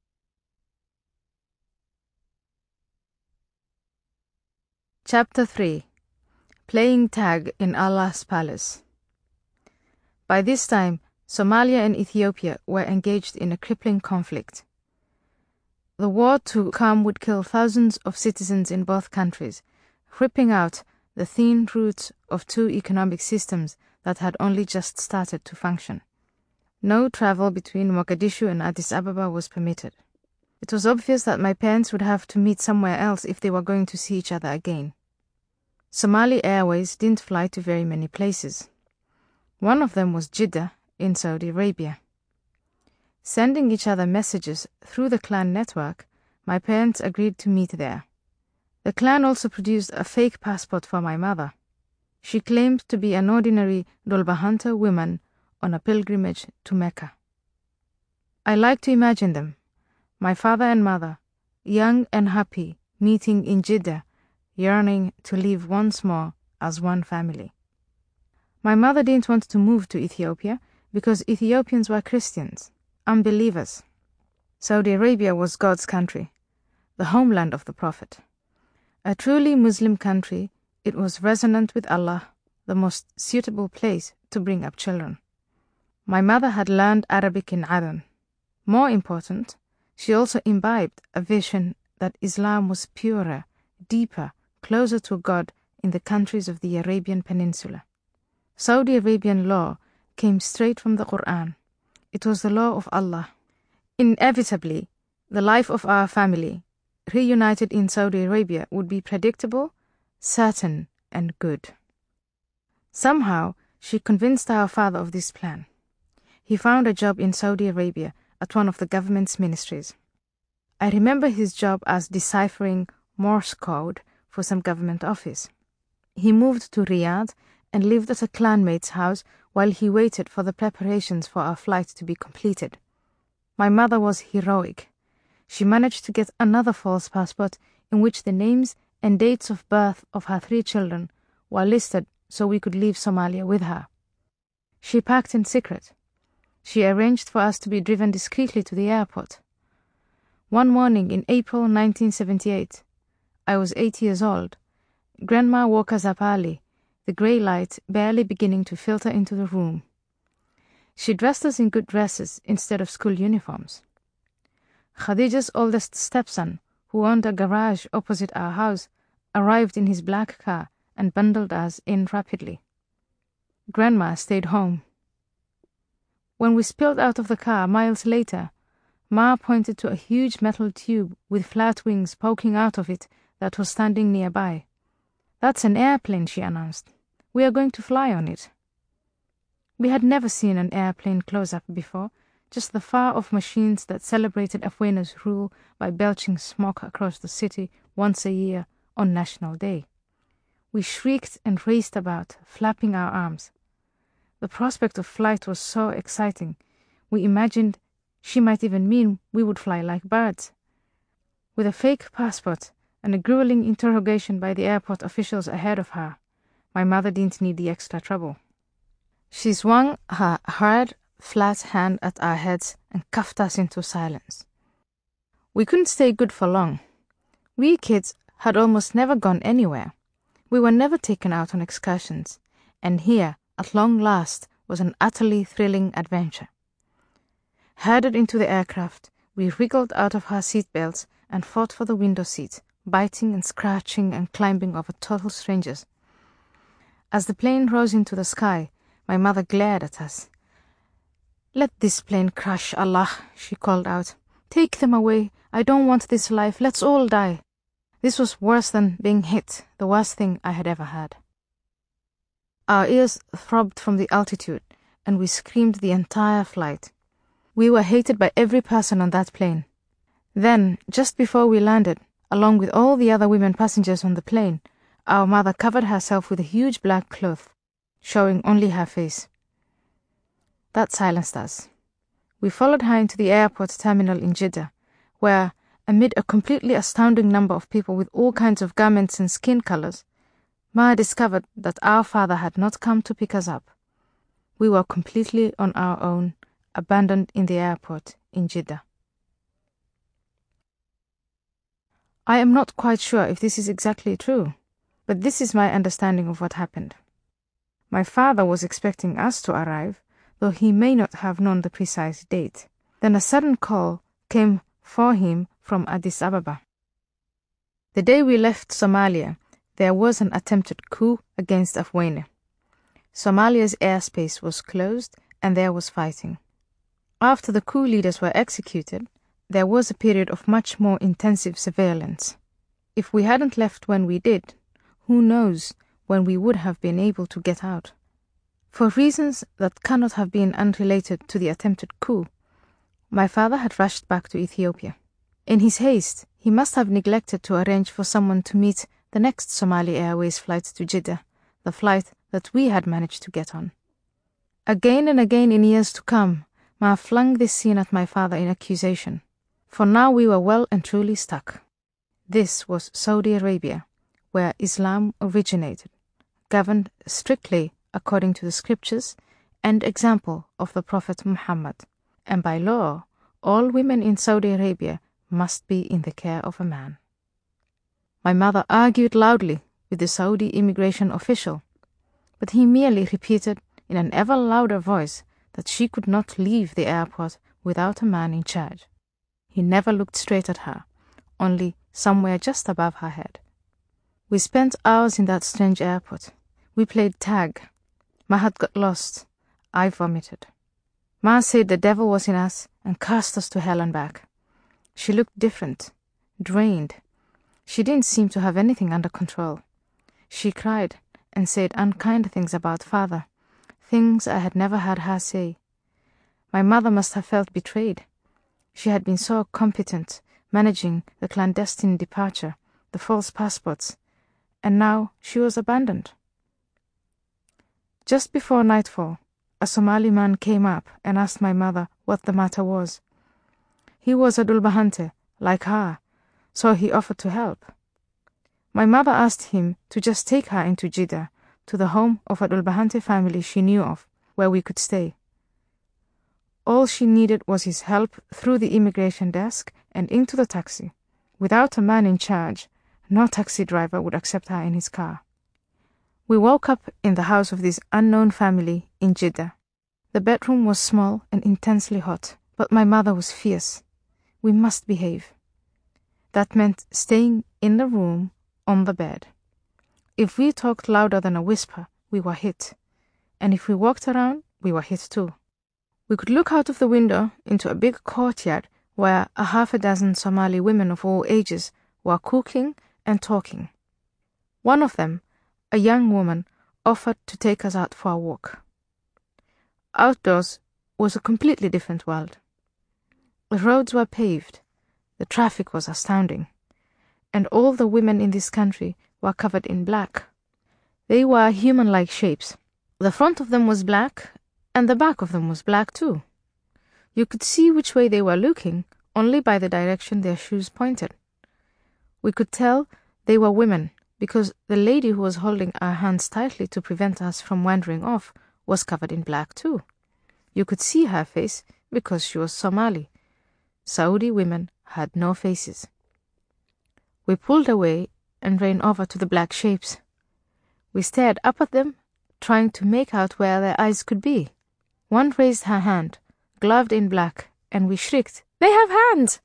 Chapter 3. Playing Tag in Allah's Palace. By this time, Somalia and Ethiopia were engaged in a crippling conflict. The war to come would kill thousands of citizens in both countries, ripping out the thin roots of two economic systems that had only just started to function. No travel between Mogadishu and Addis Ababa was permitted. It was obvious that my parents would have to meet somewhere else if they were going to see each other again. Somali Airways didn't fly to very many places. One of them was Jeddah, in Saudi Arabia. Sending each other messages through the clan network, my parents agreed to meet there. The clan also produced a fake passport for my mother. She claimed to be an ordinary Dhul-Bahanta woman on a pilgrimage to Mecca. I like to imagine them, my father and mother, young and happy, meeting in Jeddah, yearning to live once more as one family. My mother didn't want to move to Ethiopia because Ethiopians were Christians, unbelievers. Saudi Arabia was God's country, the homeland of the Prophet. A truly Muslim country, it was resonant with Allah, the most suitable place to bring up children. My mother had learned Arabic in Aden. More important, she also imbibed a vision that Islam was purer, deeper, closer to God in the countries of the Arabian Peninsula. Saudi Arabian law came straight from the Quran. It was the law of Allah. Inevitably, the life of our family, reunited in Saudi Arabia, would be predictable, certain, and good. Somehow, she convinced our father of this plan. He found a job in Saudi Arabia at one of the government's ministries. I remember his job as deciphering Morse code for some government office. He moved to Riyadh and lived at a clanmate's house while he waited for the preparations for our flight to be completed. My mother was heroic. She managed to get another false passport in which the names and dates of birth of her 3 children were listed so we could leave Somalia with her. She packed in secret. She arranged for us to be driven discreetly to the airport. One morning in April 1978, I was 8 years old. Grandma woke us up early, the grey light barely beginning to filter into the room. She dressed us in good dresses instead of school uniforms. Khadija's oldest stepson, who owned a garage opposite our house, arrived in his black car and bundled us in rapidly. Grandma stayed home. When we spilled out of the car miles later, Ma pointed to a huge metal tube with flat wings poking out of it that was standing nearby. "That's an airplane," she announced. "We are going to fly on it." We had never seen an airplane close up before, just the far-off machines that celebrated Afwena's rule by belching smoke across the city once a year on National Day. We shrieked and raced about, flapping our arms. The prospect of flight was so exciting, we imagined she might even mean we would fly like birds. With a fake passport and a grueling interrogation by the airport officials ahead of her, my mother didn't need the extra trouble. She swung her hard, flat hand at our heads and cuffed us into silence. We couldn't stay good for long. We kids had almost never gone anywhere. We were never taken out on excursions, and here, at long last, was an utterly thrilling adventure. Herded into the aircraft, we wriggled out of our seatbelts and fought for the window seat, biting and scratching and climbing over total strangers. As the plane rose into the sky, my mother glared at us. "Let this plane crash, Allah," she called out. "Take them away. I don't want this life. Let's all die." This was worse than being hit, the worst thing I had ever heard. Our ears throbbed from the altitude, and we screamed the entire flight. We were hated by every person on that plane. Then, just before we landed, along with all the other women passengers on the plane, our mother covered herself with a huge black cloth, showing only her face. That silenced us. We followed her into the airport terminal in Jeddah, where, amid a completely astounding number of people with all kinds of garments and skin colors, Ma discovered that our father had not come to pick us up. We were completely on our own, abandoned in the airport in Jeddah. I am not quite sure if this is exactly true, but this is my understanding of what happened. My father was expecting us to arrive, though he may not have known the precise date. Then a sudden call came for him from Addis Ababa. The day we left Somalia, there was an attempted coup against Afwene. Somalia's airspace was closed and there was fighting. After the coup leaders were executed, there was a period of much more intensive surveillance. If we hadn't left when we did, who knows when we would have been able to get out. For reasons that cannot have been unrelated to the attempted coup, my father had rushed back to Ethiopia. In his haste, he must have neglected to arrange for someone to meet the next Somali Airways flight to Jeddah, the flight that we had managed to get on. Again and again in years to come, Ma flung this scene at my father in accusation, for now we were well and truly stuck. This was Saudi Arabia, where Islam originated, governed strictly according to the scriptures and example of the Prophet Muhammad, and by law, all women in Saudi Arabia must be in the care of a man. My mother argued loudly with the Saudi immigration official, but he merely repeated in an ever louder voice that she could not leave the airport without a man in charge. He never looked straight at her, only somewhere just above her head. We spent hours in that strange airport. We played tag. Mahad got lost. I vomited. Ma said the devil was in us and cast us to hell and back. She looked different, drained. She didn't seem to have anything under control. She cried and said unkind things about father, things I had never heard her say. My mother must have felt betrayed. She had been so competent, managing the clandestine departure, the false passports, and now she was abandoned. Just before nightfall, a Somali man came up and asked my mother what the matter was. He was a Dhulbahante, like her, so he offered to help. My mother asked him to just take her into Jeddah, to the home of a Dhulbahante family she knew of, where we could stay. All she needed was his help through the immigration desk and into the taxi. Without a man in charge, no taxi driver would accept her in his car. We woke up in the house of this unknown family in Jeddah. The bedroom was small and intensely hot, but my mother was fierce. We must behave. That meant staying in the room on the bed. If we talked louder than a whisper, we were hit. And if we walked around, we were hit too. We could look out of the window into a big courtyard where a half a dozen Somali women of all ages were cooking and talking. One of them, a young woman, offered to take us out for a walk. Outdoors was a completely different world. The roads were paved, the traffic was astounding, and all the women in this country were covered in black. They were human-like shapes. The front of them was black, and the back of them was black too. You could see which way they were looking only by the direction their shoes pointed. We could tell they were women, because the lady who was holding our hands tightly to prevent us from wandering off was covered in black too. You could see her face because she was Somali. Saudi women had no faces. We pulled away and ran over to the black shapes. We stared up at them, trying to make out where their eyes could be. One raised her hand, gloved in black, and we shrieked, "They have hands!"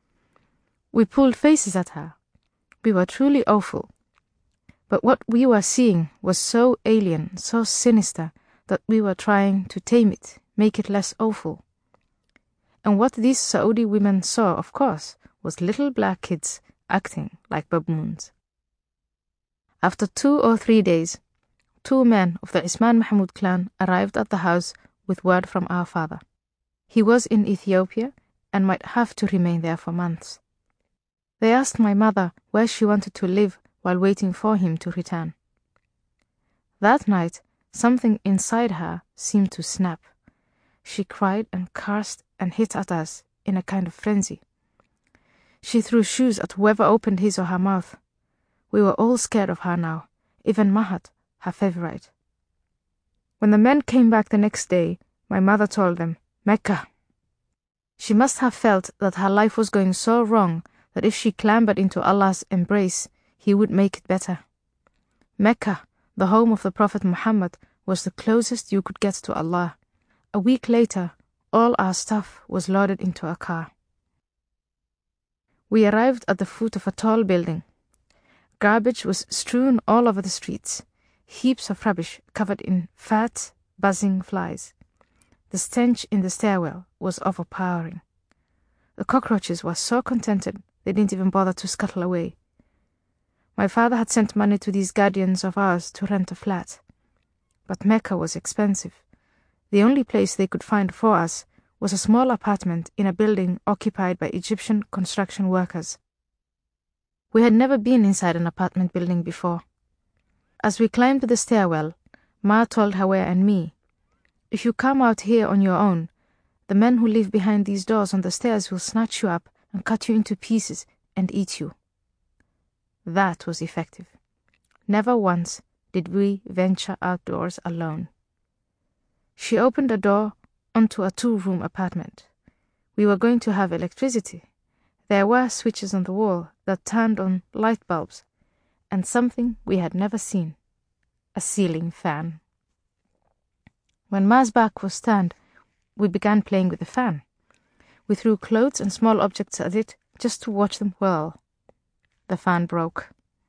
We pulled faces at her. We were truly awful. But what we were seeing was so alien, so sinister, that we were trying to tame it, make it less awful. And what these Saudi women saw, of course, was little black kids acting like baboons. After 2 or 3 days, 2 men of the Ismail Mahmoud clan arrived at the house with word from our father. He was in Ethiopia and might have to remain there for months. They asked my mother where she wanted to live while waiting for him to return. That night, something inside her seemed to snap. She cried and cursed and hit at us in a kind of frenzy. She threw shoes at whoever opened his or her mouth. We were all scared of her now, even Mahad, her favorite. When the men came back the next day, my mother told them, "Mecca." She must have felt that her life was going so wrong that if she clambered into Allah's embrace, He would make it better. Mecca, the home of the Prophet Muhammad, was the closest you could get to Allah. A week later, all our stuff was loaded into a car. We arrived at the foot of a tall building. Garbage was strewn all over the streets, heaps of rubbish covered in fat, buzzing flies. The stench in the stairwell was overpowering. The cockroaches were so contented they didn't even bother to scuttle away. My father had sent money to these guardians of ours to rent a flat. but Mecca was expensive. The only place they could find for us was a small apartment in a building occupied by Egyptian construction workers. We had never been inside an apartment building before. As we climbed the stairwell, Ma told Hawa and me, "If you come out here on your own, the men who live behind these doors on the stairs will snatch you up and cut you into pieces and eat you." That was effective. Never once did we venture outdoors alone. She opened a door onto a 2-room apartment. We were going to have electricity. There were switches on the wall that turned on light bulbs, and something we had never seen, a ceiling fan. When Ma's back was turned, we began playing with the fan. We threw clothes and small objects at it just to watch them whirl. The fan broke.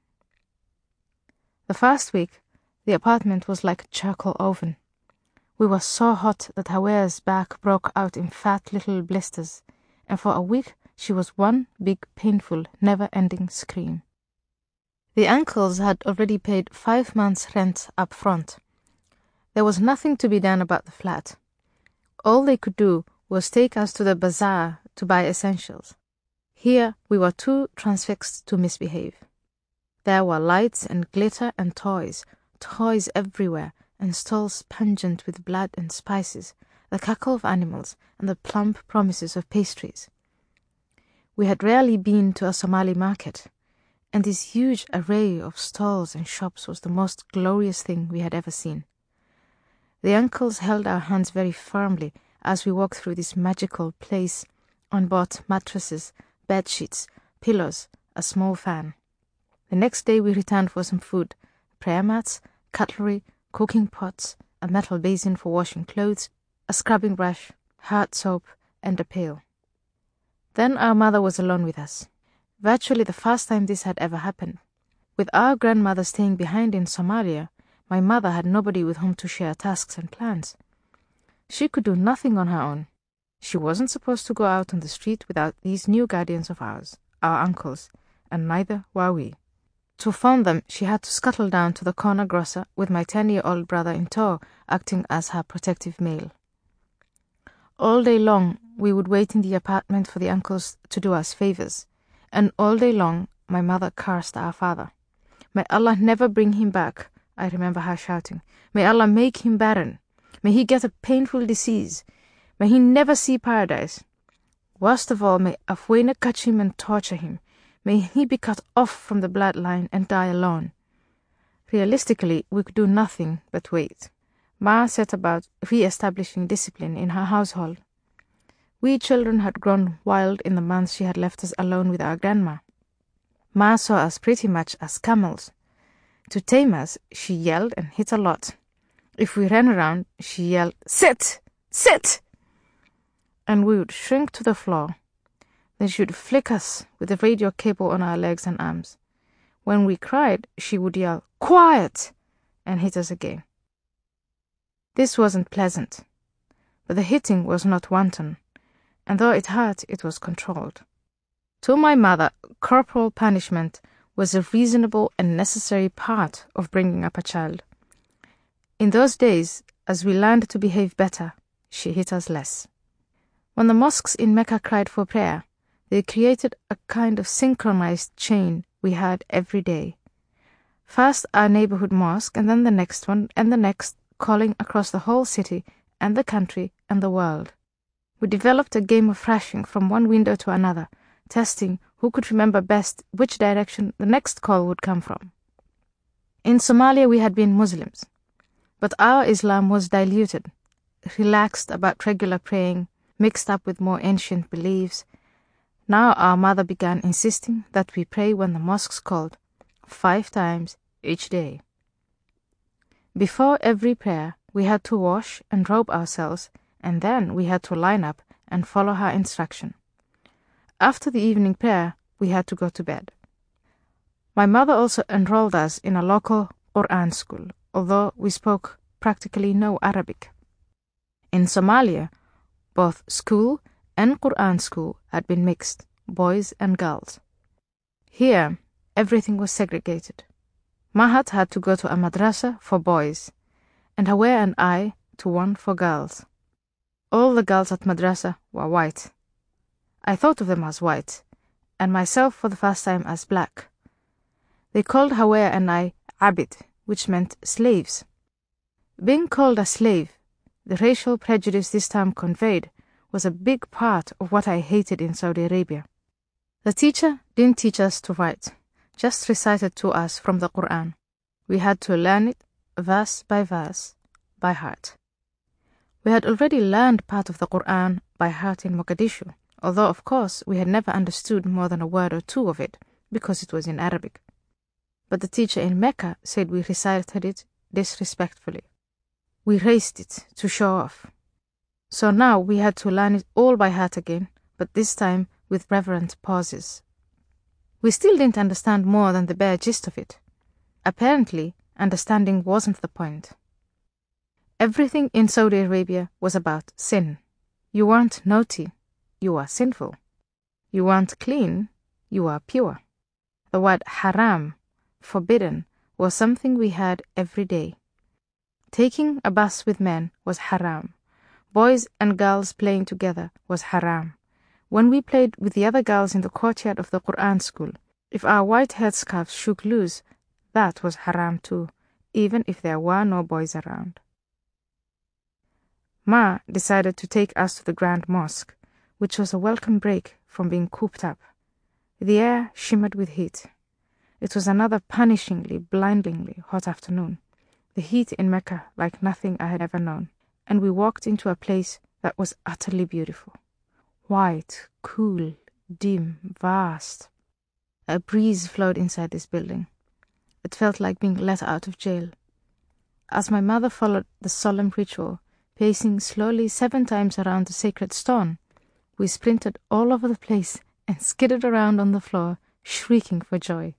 The first week, the apartment was like a charcoal oven. We were so hot that Hawa's back broke out in fat little blisters, and for a week she was one big, painful, never-ending scream. The uncles had already paid 5 months' rent up front. There was nothing to be done about the flat. All they could do was take us to the bazaar to buy essentials. Here we were too transfixed to misbehave. There were lights and glitter and toys everywhere, and stalls pungent with blood and spices, the cackle of animals, and the plump promises of pastries. We had rarely been to a Somali market, and this huge array of stalls and shops was the most glorious thing we had ever seen. The uncles held our hands very firmly as we walked through this magical place and bought mattresses, bed sheets, pillows, a small fan. The next day we returned for some food, prayer mats, cutlery, cooking pots, a metal basin for washing clothes, a scrubbing brush, hard soap, and a pail. Then our mother was alone with us. Virtually the first time this had ever happened. With our grandmother staying behind in Somalia, my mother had nobody with whom to share tasks and plans. She could do nothing on her own. She wasn't supposed to go out on the street without these new guardians of ours, our uncles, and neither were we. To phone them, she had to scuttle down to the corner grocer with my 10-year-old brother in tow, acting as her protective male. All day long, we would wait in the apartment for the uncles to do us favors, and all day long, my mother cursed our father. "May Allah never bring him back," I remember her shouting. "May Allah make him barren. May he get a painful disease. May he never see paradise. Worst of all, may Afwena catch him and torture him. May he be cut off from the bloodline and die alone." Realistically, we could do nothing but wait. Ma set about re-establishing discipline in her household. We children had grown wild in the months she had left us alone with our grandma. Ma saw us pretty much as camels. To tame us, she yelled and hit a lot. If we ran around, she yelled, "Sit! Sit!" And we would shrink to the floor. Then she would flick us with the radio cable on our legs and arms. When we cried, she would yell, "Quiet!" and hit us again. This wasn't pleasant, but the hitting was not wanton, and though it hurt, it was controlled. To my mother, corporal punishment was a reasonable and necessary part of bringing up a child. In those days, as we learned to behave better, she hit us less. When the mosques in Mecca cried for prayer, they created a kind of synchronized chain we heard every day. First our neighborhood mosque, and then the next one, and the next, calling across the whole city and the country and the world. We developed a game of rushing from one window to another, testing who could remember best which direction the next call would come from. In Somalia we had been Muslims, but our Islam was diluted, relaxed about regular praying, mixed up with more ancient beliefs. Now our mother began insisting that we pray when the mosques called, 5 times each day. Before every prayer, we had to wash and robe ourselves, and then we had to line up and follow her instruction. After the evening prayer, we had to go to bed. My mother also enrolled us in a local Quran school, although we spoke practically no Arabic. In Somalia, both school and Quran school had been mixed, boys and girls. Here, everything was segregated. Mahat had to go to a madrasa for boys, and Hawa and I to one for girls. All the girls at madrasa were white. I thought of them as white, and myself for the first time as black. They called Hawa and I Abid, which meant slaves. Being called a slave, the racial prejudice this term conveyed, was a big part of what I hated in Saudi Arabia. The teacher didn't teach us to write, just recited to us from the Quran. We had to learn it verse by verse, by heart. We had already learned part of the Quran by heart in Mogadishu, although of course we had never understood more than a word or two of it because it was in Arabic. But the teacher in Mecca said we recited it disrespectfully. We raised it to show off. So now we had to learn it all by heart again, but this time with reverent pauses. We still didn't understand more than the bare gist of it. Apparently, understanding wasn't the point. Everything in Saudi Arabia was about sin. You weren't naughty, you were sinful. You weren't clean, you were pure. The word haram, forbidden, was something we had every day. Taking a bus with men was haram. Boys and girls playing together was haram. When we played with the other girls in the courtyard of the Quran school, if our white headscarves shook loose, that was haram too, even if there were no boys around. Ma decided to take us to the Grand Mosque, which was a welcome break from being cooped up. The air shimmered with heat. It was another punishingly, blindingly hot afternoon, the heat in Mecca like nothing I had ever known, and we walked into a place that was utterly beautiful. White, cool, dim, vast. A breeze flowed inside this building. It felt like being let out of jail. As my mother followed the solemn ritual, pacing slowly 7 times around the sacred stone, we sprinted all over the place and skidded around on the floor, shrieking for joy.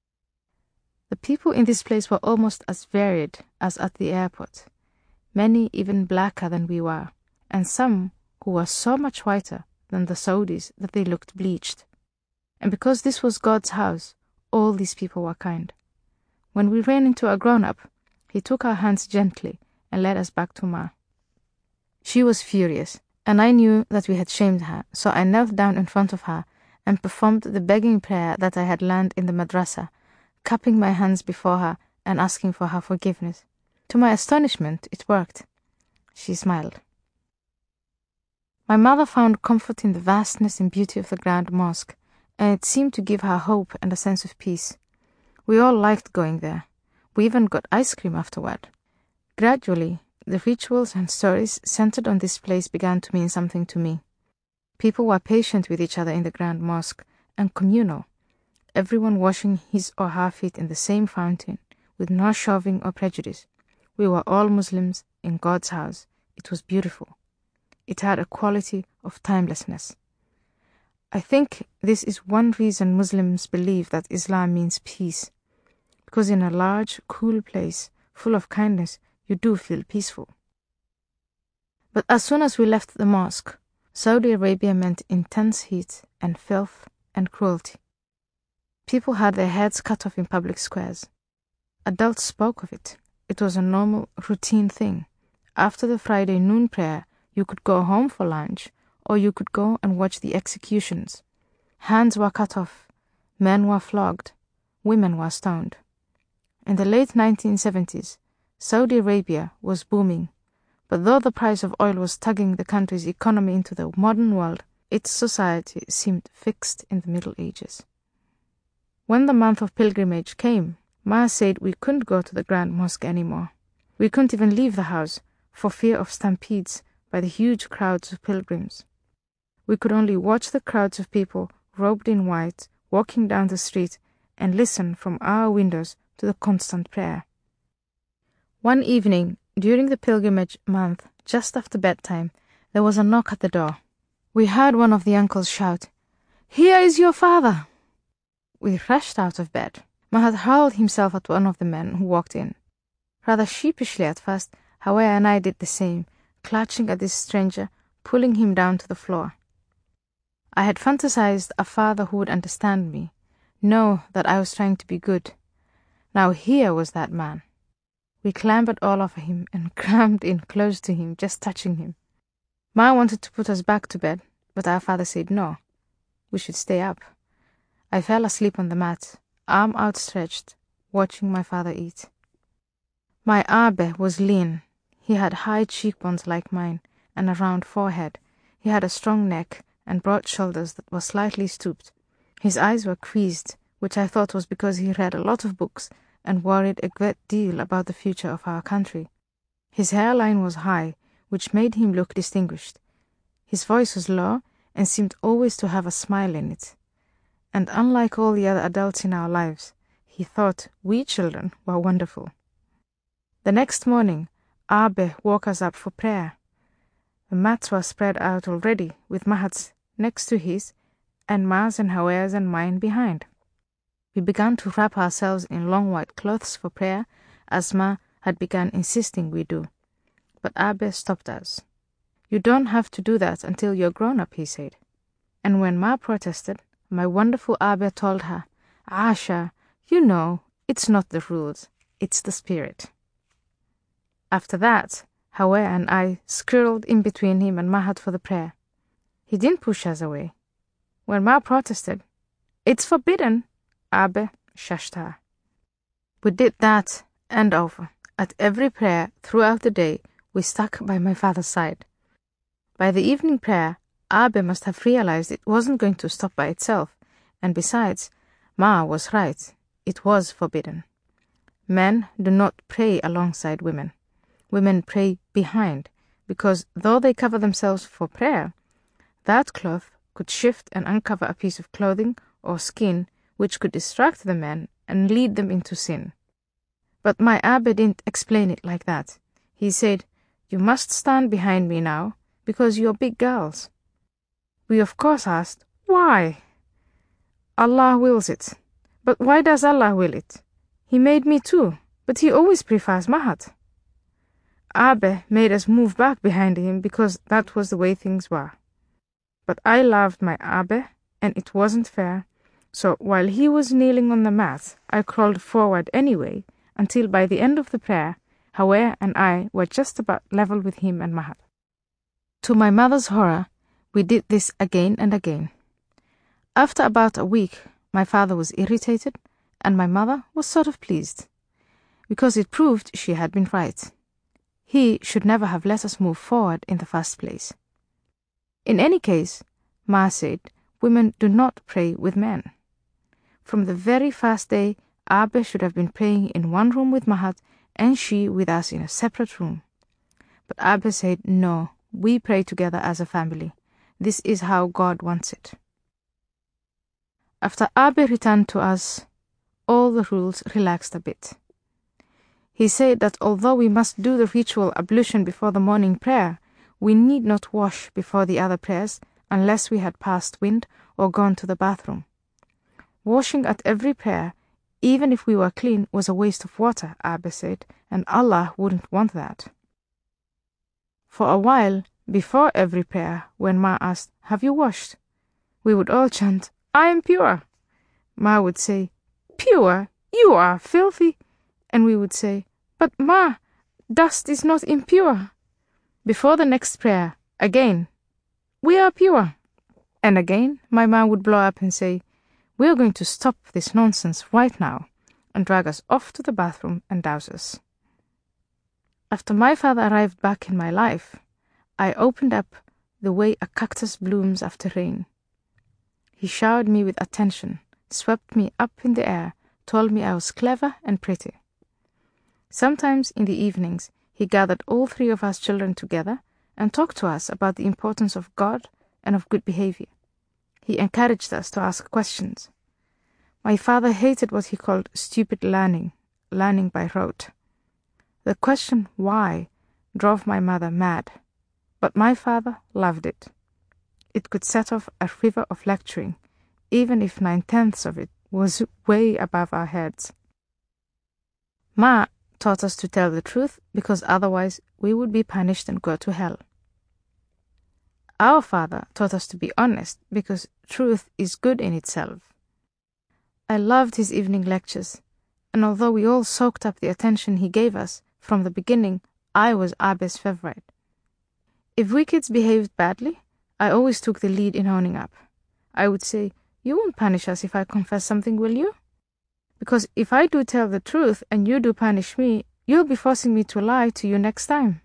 The people in this place were almost as varied as at the airport, many even blacker than we were, and some who were so much whiter than the Saudis that they looked bleached. And because this was God's house, all these people were kind. When we ran into a grown-up, he took our hands gently and led us back to Ma. She was furious, and I knew that we had shamed her, so I knelt down in front of her and performed the begging prayer that I had learned in the madrasa, cupping my hands before her and asking for her forgiveness. To my astonishment, it worked. She smiled. My mother found comfort in the vastness and beauty of the Grand Mosque, and it seemed to give her hope and a sense of peace. We all liked going there. We even got ice cream afterward. Gradually, the rituals and stories centered on this place began to mean something to me. People were patient with each other in the Grand Mosque and communal, everyone washing his or her feet in the same fountain, with no shoving or prejudice. We were all Muslims in God's house. It was beautiful. It had a quality of timelessness. I think this is one reason Muslims believe that Islam means peace, because in a large, cool place, full of kindness, you do feel peaceful. But as soon as we left the mosque, Saudi Arabia meant intense heat and filth and cruelty. People had their heads cut off in public squares. Adults spoke of it. It was a normal, routine thing. After the Friday noon prayer, you could go home for lunch, or you could go and watch the executions. Hands were cut off, men were flogged, women were stoned. In the late 1970s, Saudi Arabia was booming, but though the price of oil was tugging the country's economy into the modern world, its society seemed fixed in the Middle Ages. When the month of pilgrimage came, Ma said we couldn't go to the Grand Mosque anymore. We couldn't even leave the house for fear of stampedes by the huge crowds of pilgrims. We could only watch the crowds of people robed in white walking down the street and listen from our windows to the constant prayer. One evening, during the pilgrimage month, just after bedtime, there was a knock at the door. We heard one of the uncles shout, "Here is your father!" We rushed out of bed. Mahad hurled himself at one of the men who walked in. Rather sheepishly at first, Hawa and I did the same, clutching at this stranger, pulling him down to the floor. I had fantasized a father who would understand me, know that I was trying to be good. Now here was that man. We clambered all over him and crammed in close to him, just touching him. Ma wanted to put us back to bed, but our father said no, we should stay up. I fell asleep on the mat, arm outstretched, watching my father eat. My Abe was lean. He had high cheekbones like mine and a round forehead. He had a strong neck and broad shoulders that were slightly stooped. His eyes were creased, which I thought was because he read a lot of books and worried a great deal about the future of our country. His hairline was high, which made him look distinguished. His voice was low and seemed always to have a smile in it. And unlike all the other adults in our lives, he thought we children were wonderful. The next morning, Abe woke us up for prayer. The mats were spread out already, with Mahat's next to his, and Ma's and Hawa's and mine behind. We began to wrap ourselves in long white cloths for prayer, as Ma had begun insisting we do. But Abe stopped us. "You don't have to do that until you're grown up," he said. And when Ma protested, my wonderful Abe told her, "Asha, you know, it's not the rules, it's the spirit." After that, Hawa and I squirreled in between him and Mahat for the prayer. He didn't push us away. When Ma protested, "It's forbidden," Abe shushed her. We did that and over. At every prayer throughout the day, we stuck by my father's side. By the evening prayer, Abe must have realized it wasn't going to stop by itself, and besides, Ma was right. It was forbidden. Men do not pray alongside women. Women pray behind, because though they cover themselves for prayer, that cloth could shift and uncover a piece of clothing or skin which could distract the men and lead them into sin. But my Abe didn't explain it like that. He said, "You must stand behind me now, because you're big girls." We of course asked, "Why?" "Allah wills it." "But why does Allah will it? He made me too, but he always prefers Mahat." Abe made us move back behind him because that was the way things were. But I loved my Abe, and it wasn't fair, so while he was kneeling on the mat, I crawled forward anyway, until by the end of the prayer, Hawa and I were just about level with him and Mahat. To my mother's horror, we did this again and again. After about a week, my father was irritated, and my mother was sort of pleased, because it proved she had been right. He should never have let us move forward in the first place. In any case, Ma said, women do not pray with men. From the very first day, Abe should have been praying in one room with Mahat, and she with us in a separate room. But Abe said, "No, we pray together as a family. This is how God wants it." After Abe returned to us, all the rules relaxed a bit. He said that although we must do the ritual ablution before the morning prayer, we need not wash before the other prayers unless we had passed wind or gone to the bathroom. Washing at every prayer, even if we were clean, was a waste of water, Abe said, and Allah wouldn't want that. For a while, before every prayer, when Ma asked, "Have you washed?" we would all chant, "I am pure." Ma would say, "Pure? You are filthy." And we would say, "But Ma, dust is not impure." Before the next prayer, again, "We are pure." And again, my ma would blow up and say, "We are going to stop this nonsense right now," and drag us off to the bathroom and douse us. After my father arrived back in my life, I opened up the way a cactus blooms after rain. He showered me with attention, swept me up in the air, told me I was clever and pretty. Sometimes in the evenings, he gathered all three of us children together and talked to us about the importance of God and of good behavior. He encouraged us to ask questions. My father hated what he called stupid learning by rote. The question why drove my mother mad, but my father loved it. It could set off a river of lecturing, even if 9/10 of it was way above our heads. Ma taught us to tell the truth because otherwise we would be punished and go to hell. Our father taught us to be honest because truth is good in itself. I loved his evening lectures, and although we all soaked up the attention he gave us, from the beginning, I was Abe's favorite. If we kids behaved badly, I always took the lead in owning up. I would say, "You won't punish us if I confess something, will you? Because if I do tell the truth and you do punish me, you'll be forcing me to lie to you next time."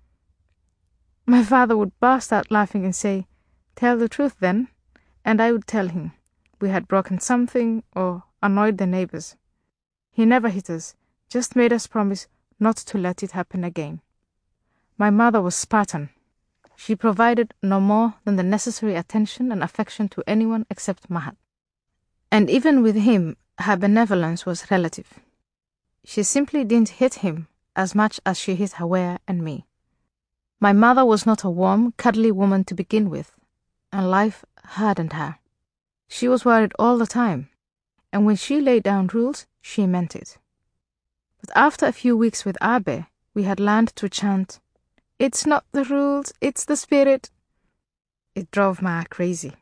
My father would burst out laughing and say, "Tell the truth then," and I would tell him we had broken something or annoyed the neighbors. He never hit us, just made us promise not to let it happen again. My mother was Spartan. She provided no more than the necessary attention and affection to anyone except Mahat. And even with him, her benevolence was relative. She simply didn't hit him as much as she hit Hawea and me. My mother was not a warm, cuddly woman to begin with, and life hardened her. She was worried all the time, and when she laid down rules, she meant it. But after a few weeks with Abe, we had learned to chant, "It's not the rules, it's the spirit." It drove Ma crazy.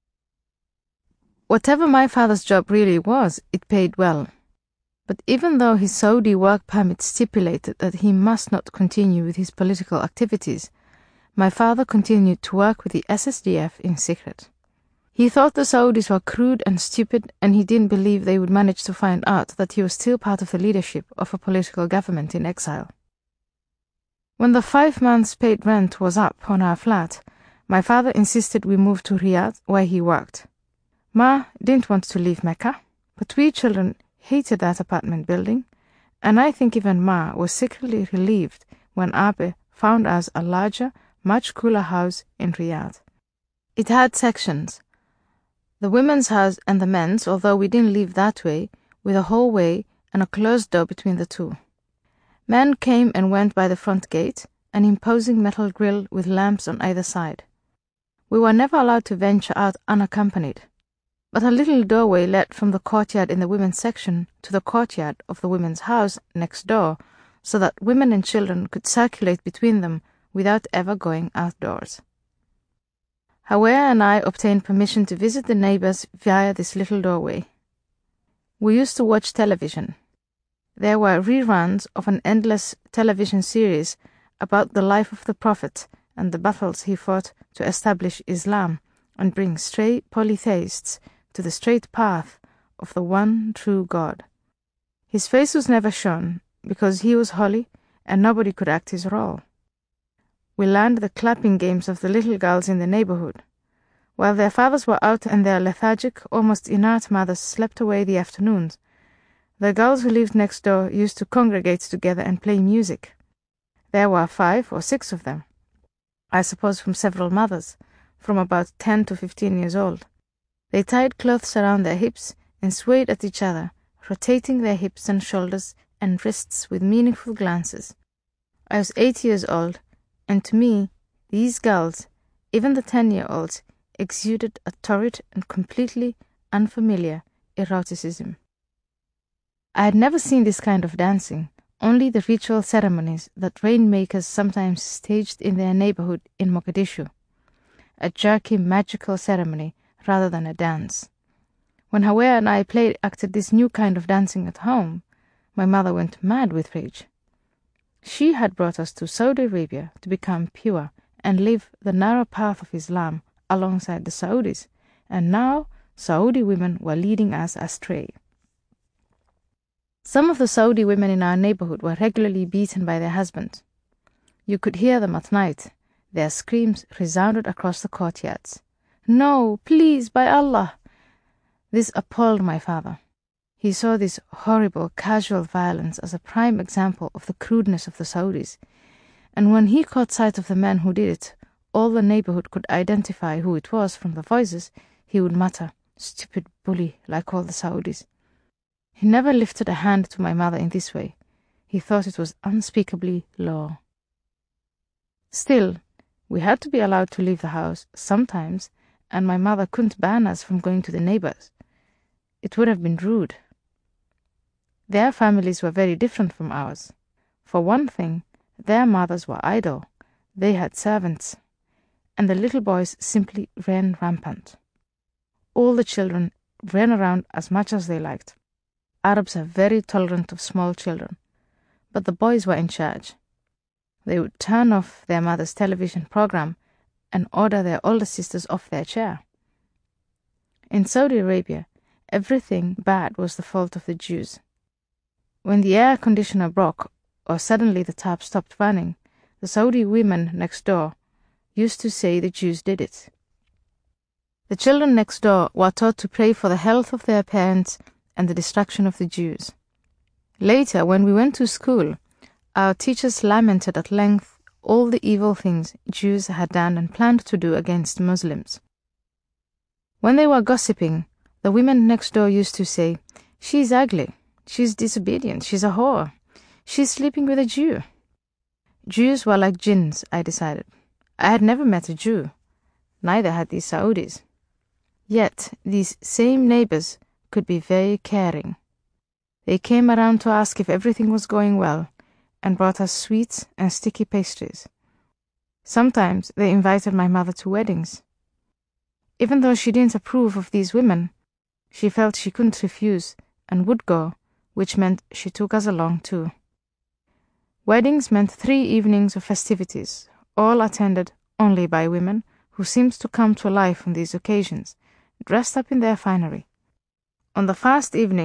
Whatever my father's job really was, it paid well. But even though his Saudi work permit stipulated that he must not continue with his political activities, my father continued to work with the SSDF in secret. He thought the Saudis were crude and stupid, and he didn't believe they would manage to find out that he was still part of the leadership of a political government in exile. When the 5 months paid rent was up on our flat, my father insisted we move to Riyadh, where he worked. Ma didn't want to leave Mecca, but we children hated that apartment building, and I think even Ma was secretly relieved when Abe found us a larger, much cooler house in Riyadh. It had sections, the women's house and the men's, although we didn't live that way, with a hallway and a closed door between the two. Men came and went by the front gate, an imposing metal grill with lamps on either side. We were never allowed to venture out unaccompanied, but a little doorway led from the courtyard in the women's section to the courtyard of the women's house next door, so that women and children could circulate between them without ever going outdoors. Hawea and I obtained permission to visit the neighbors via this little doorway. We used to watch television. There were reruns of an endless television series about the life of the Prophet and the battles he fought to establish Islam and bring stray polytheists to the straight path of the one true God. His face was never shown because he was holy and nobody could act his role. We learned the clapping games of the little girls in the neighborhood. While their fathers were out and their lethargic, almost inert mothers slept away the afternoons, the girls who lived next door used to congregate together and play music. There were 5 or 6 of them, I suppose from several mothers, from about 10 to 15 years old. They tied cloths around their hips and swayed at each other, rotating their hips and shoulders and wrists with meaningful glances. I was 8 years old, and to me, these girls, even the 10-year-olds, exuded a torrid and completely unfamiliar eroticism. I had never seen this kind of dancing, only the ritual ceremonies that rainmakers sometimes staged in their neighborhood in Mogadishu, a jerky, magical ceremony rather than a dance. When Hawea and I acted this new kind of dancing at home, my mother went mad with rage. She had brought us to Saudi Arabia to become pure and live the narrow path of Islam alongside the Saudis, and now Saudi women were leading us astray. Some of the Saudi women in our neighborhood were regularly beaten by their husbands. You could hear them at night. Their screams resounded across the courtyards. "No, please, by Allah!" This appalled my father. He saw this horrible, casual violence as a prime example of the crudeness of the Saudis, and when he caught sight of the men who did it, all the neighborhood could identify who it was from the voices, he would mutter, "Stupid bully, like all the Saudis." He never lifted a hand to my mother in this way. He thought it was unspeakably low. Still, we had to be allowed to leave the house sometimes, and my mother couldn't ban us from going to the neighbors. It would have been rude. Their families were very different from ours. For one thing, their mothers were idle. They had servants, and the little boys simply ran rampant. All the children ran around as much as they liked. Arabs are very tolerant of small children, but the boys were in charge. They would turn off their mother's television program and order their older sisters off their chair. In Saudi Arabia, everything bad was the fault of the Jews. When the air conditioner broke or suddenly the tap stopped running, the Saudi women next door used to say the Jews did it. The children next door were taught to pray for the health of their parents and the destruction of the Jews. Later, when we went to school, our teachers lamented at length all the evil things Jews had done and planned to do against Muslims. When they were gossiping, the women next door used to say, "She's ugly, she's disobedient, she's a whore, she's sleeping with a Jew." Jews were like jinns, I decided. I had never met a Jew. Neither had these Saudis. Yet these same neighbors could be very caring. They came around to ask if everything was going well and brought us sweets and sticky pastries. Sometimes they invited my mother to weddings. Even though she didn't approve of these women, she felt she couldn't refuse and would go, which meant she took us along too. Weddings meant 3 evenings of festivities, all attended only by women who seemed to come to life on these occasions, dressed up in their finery. On the first evening,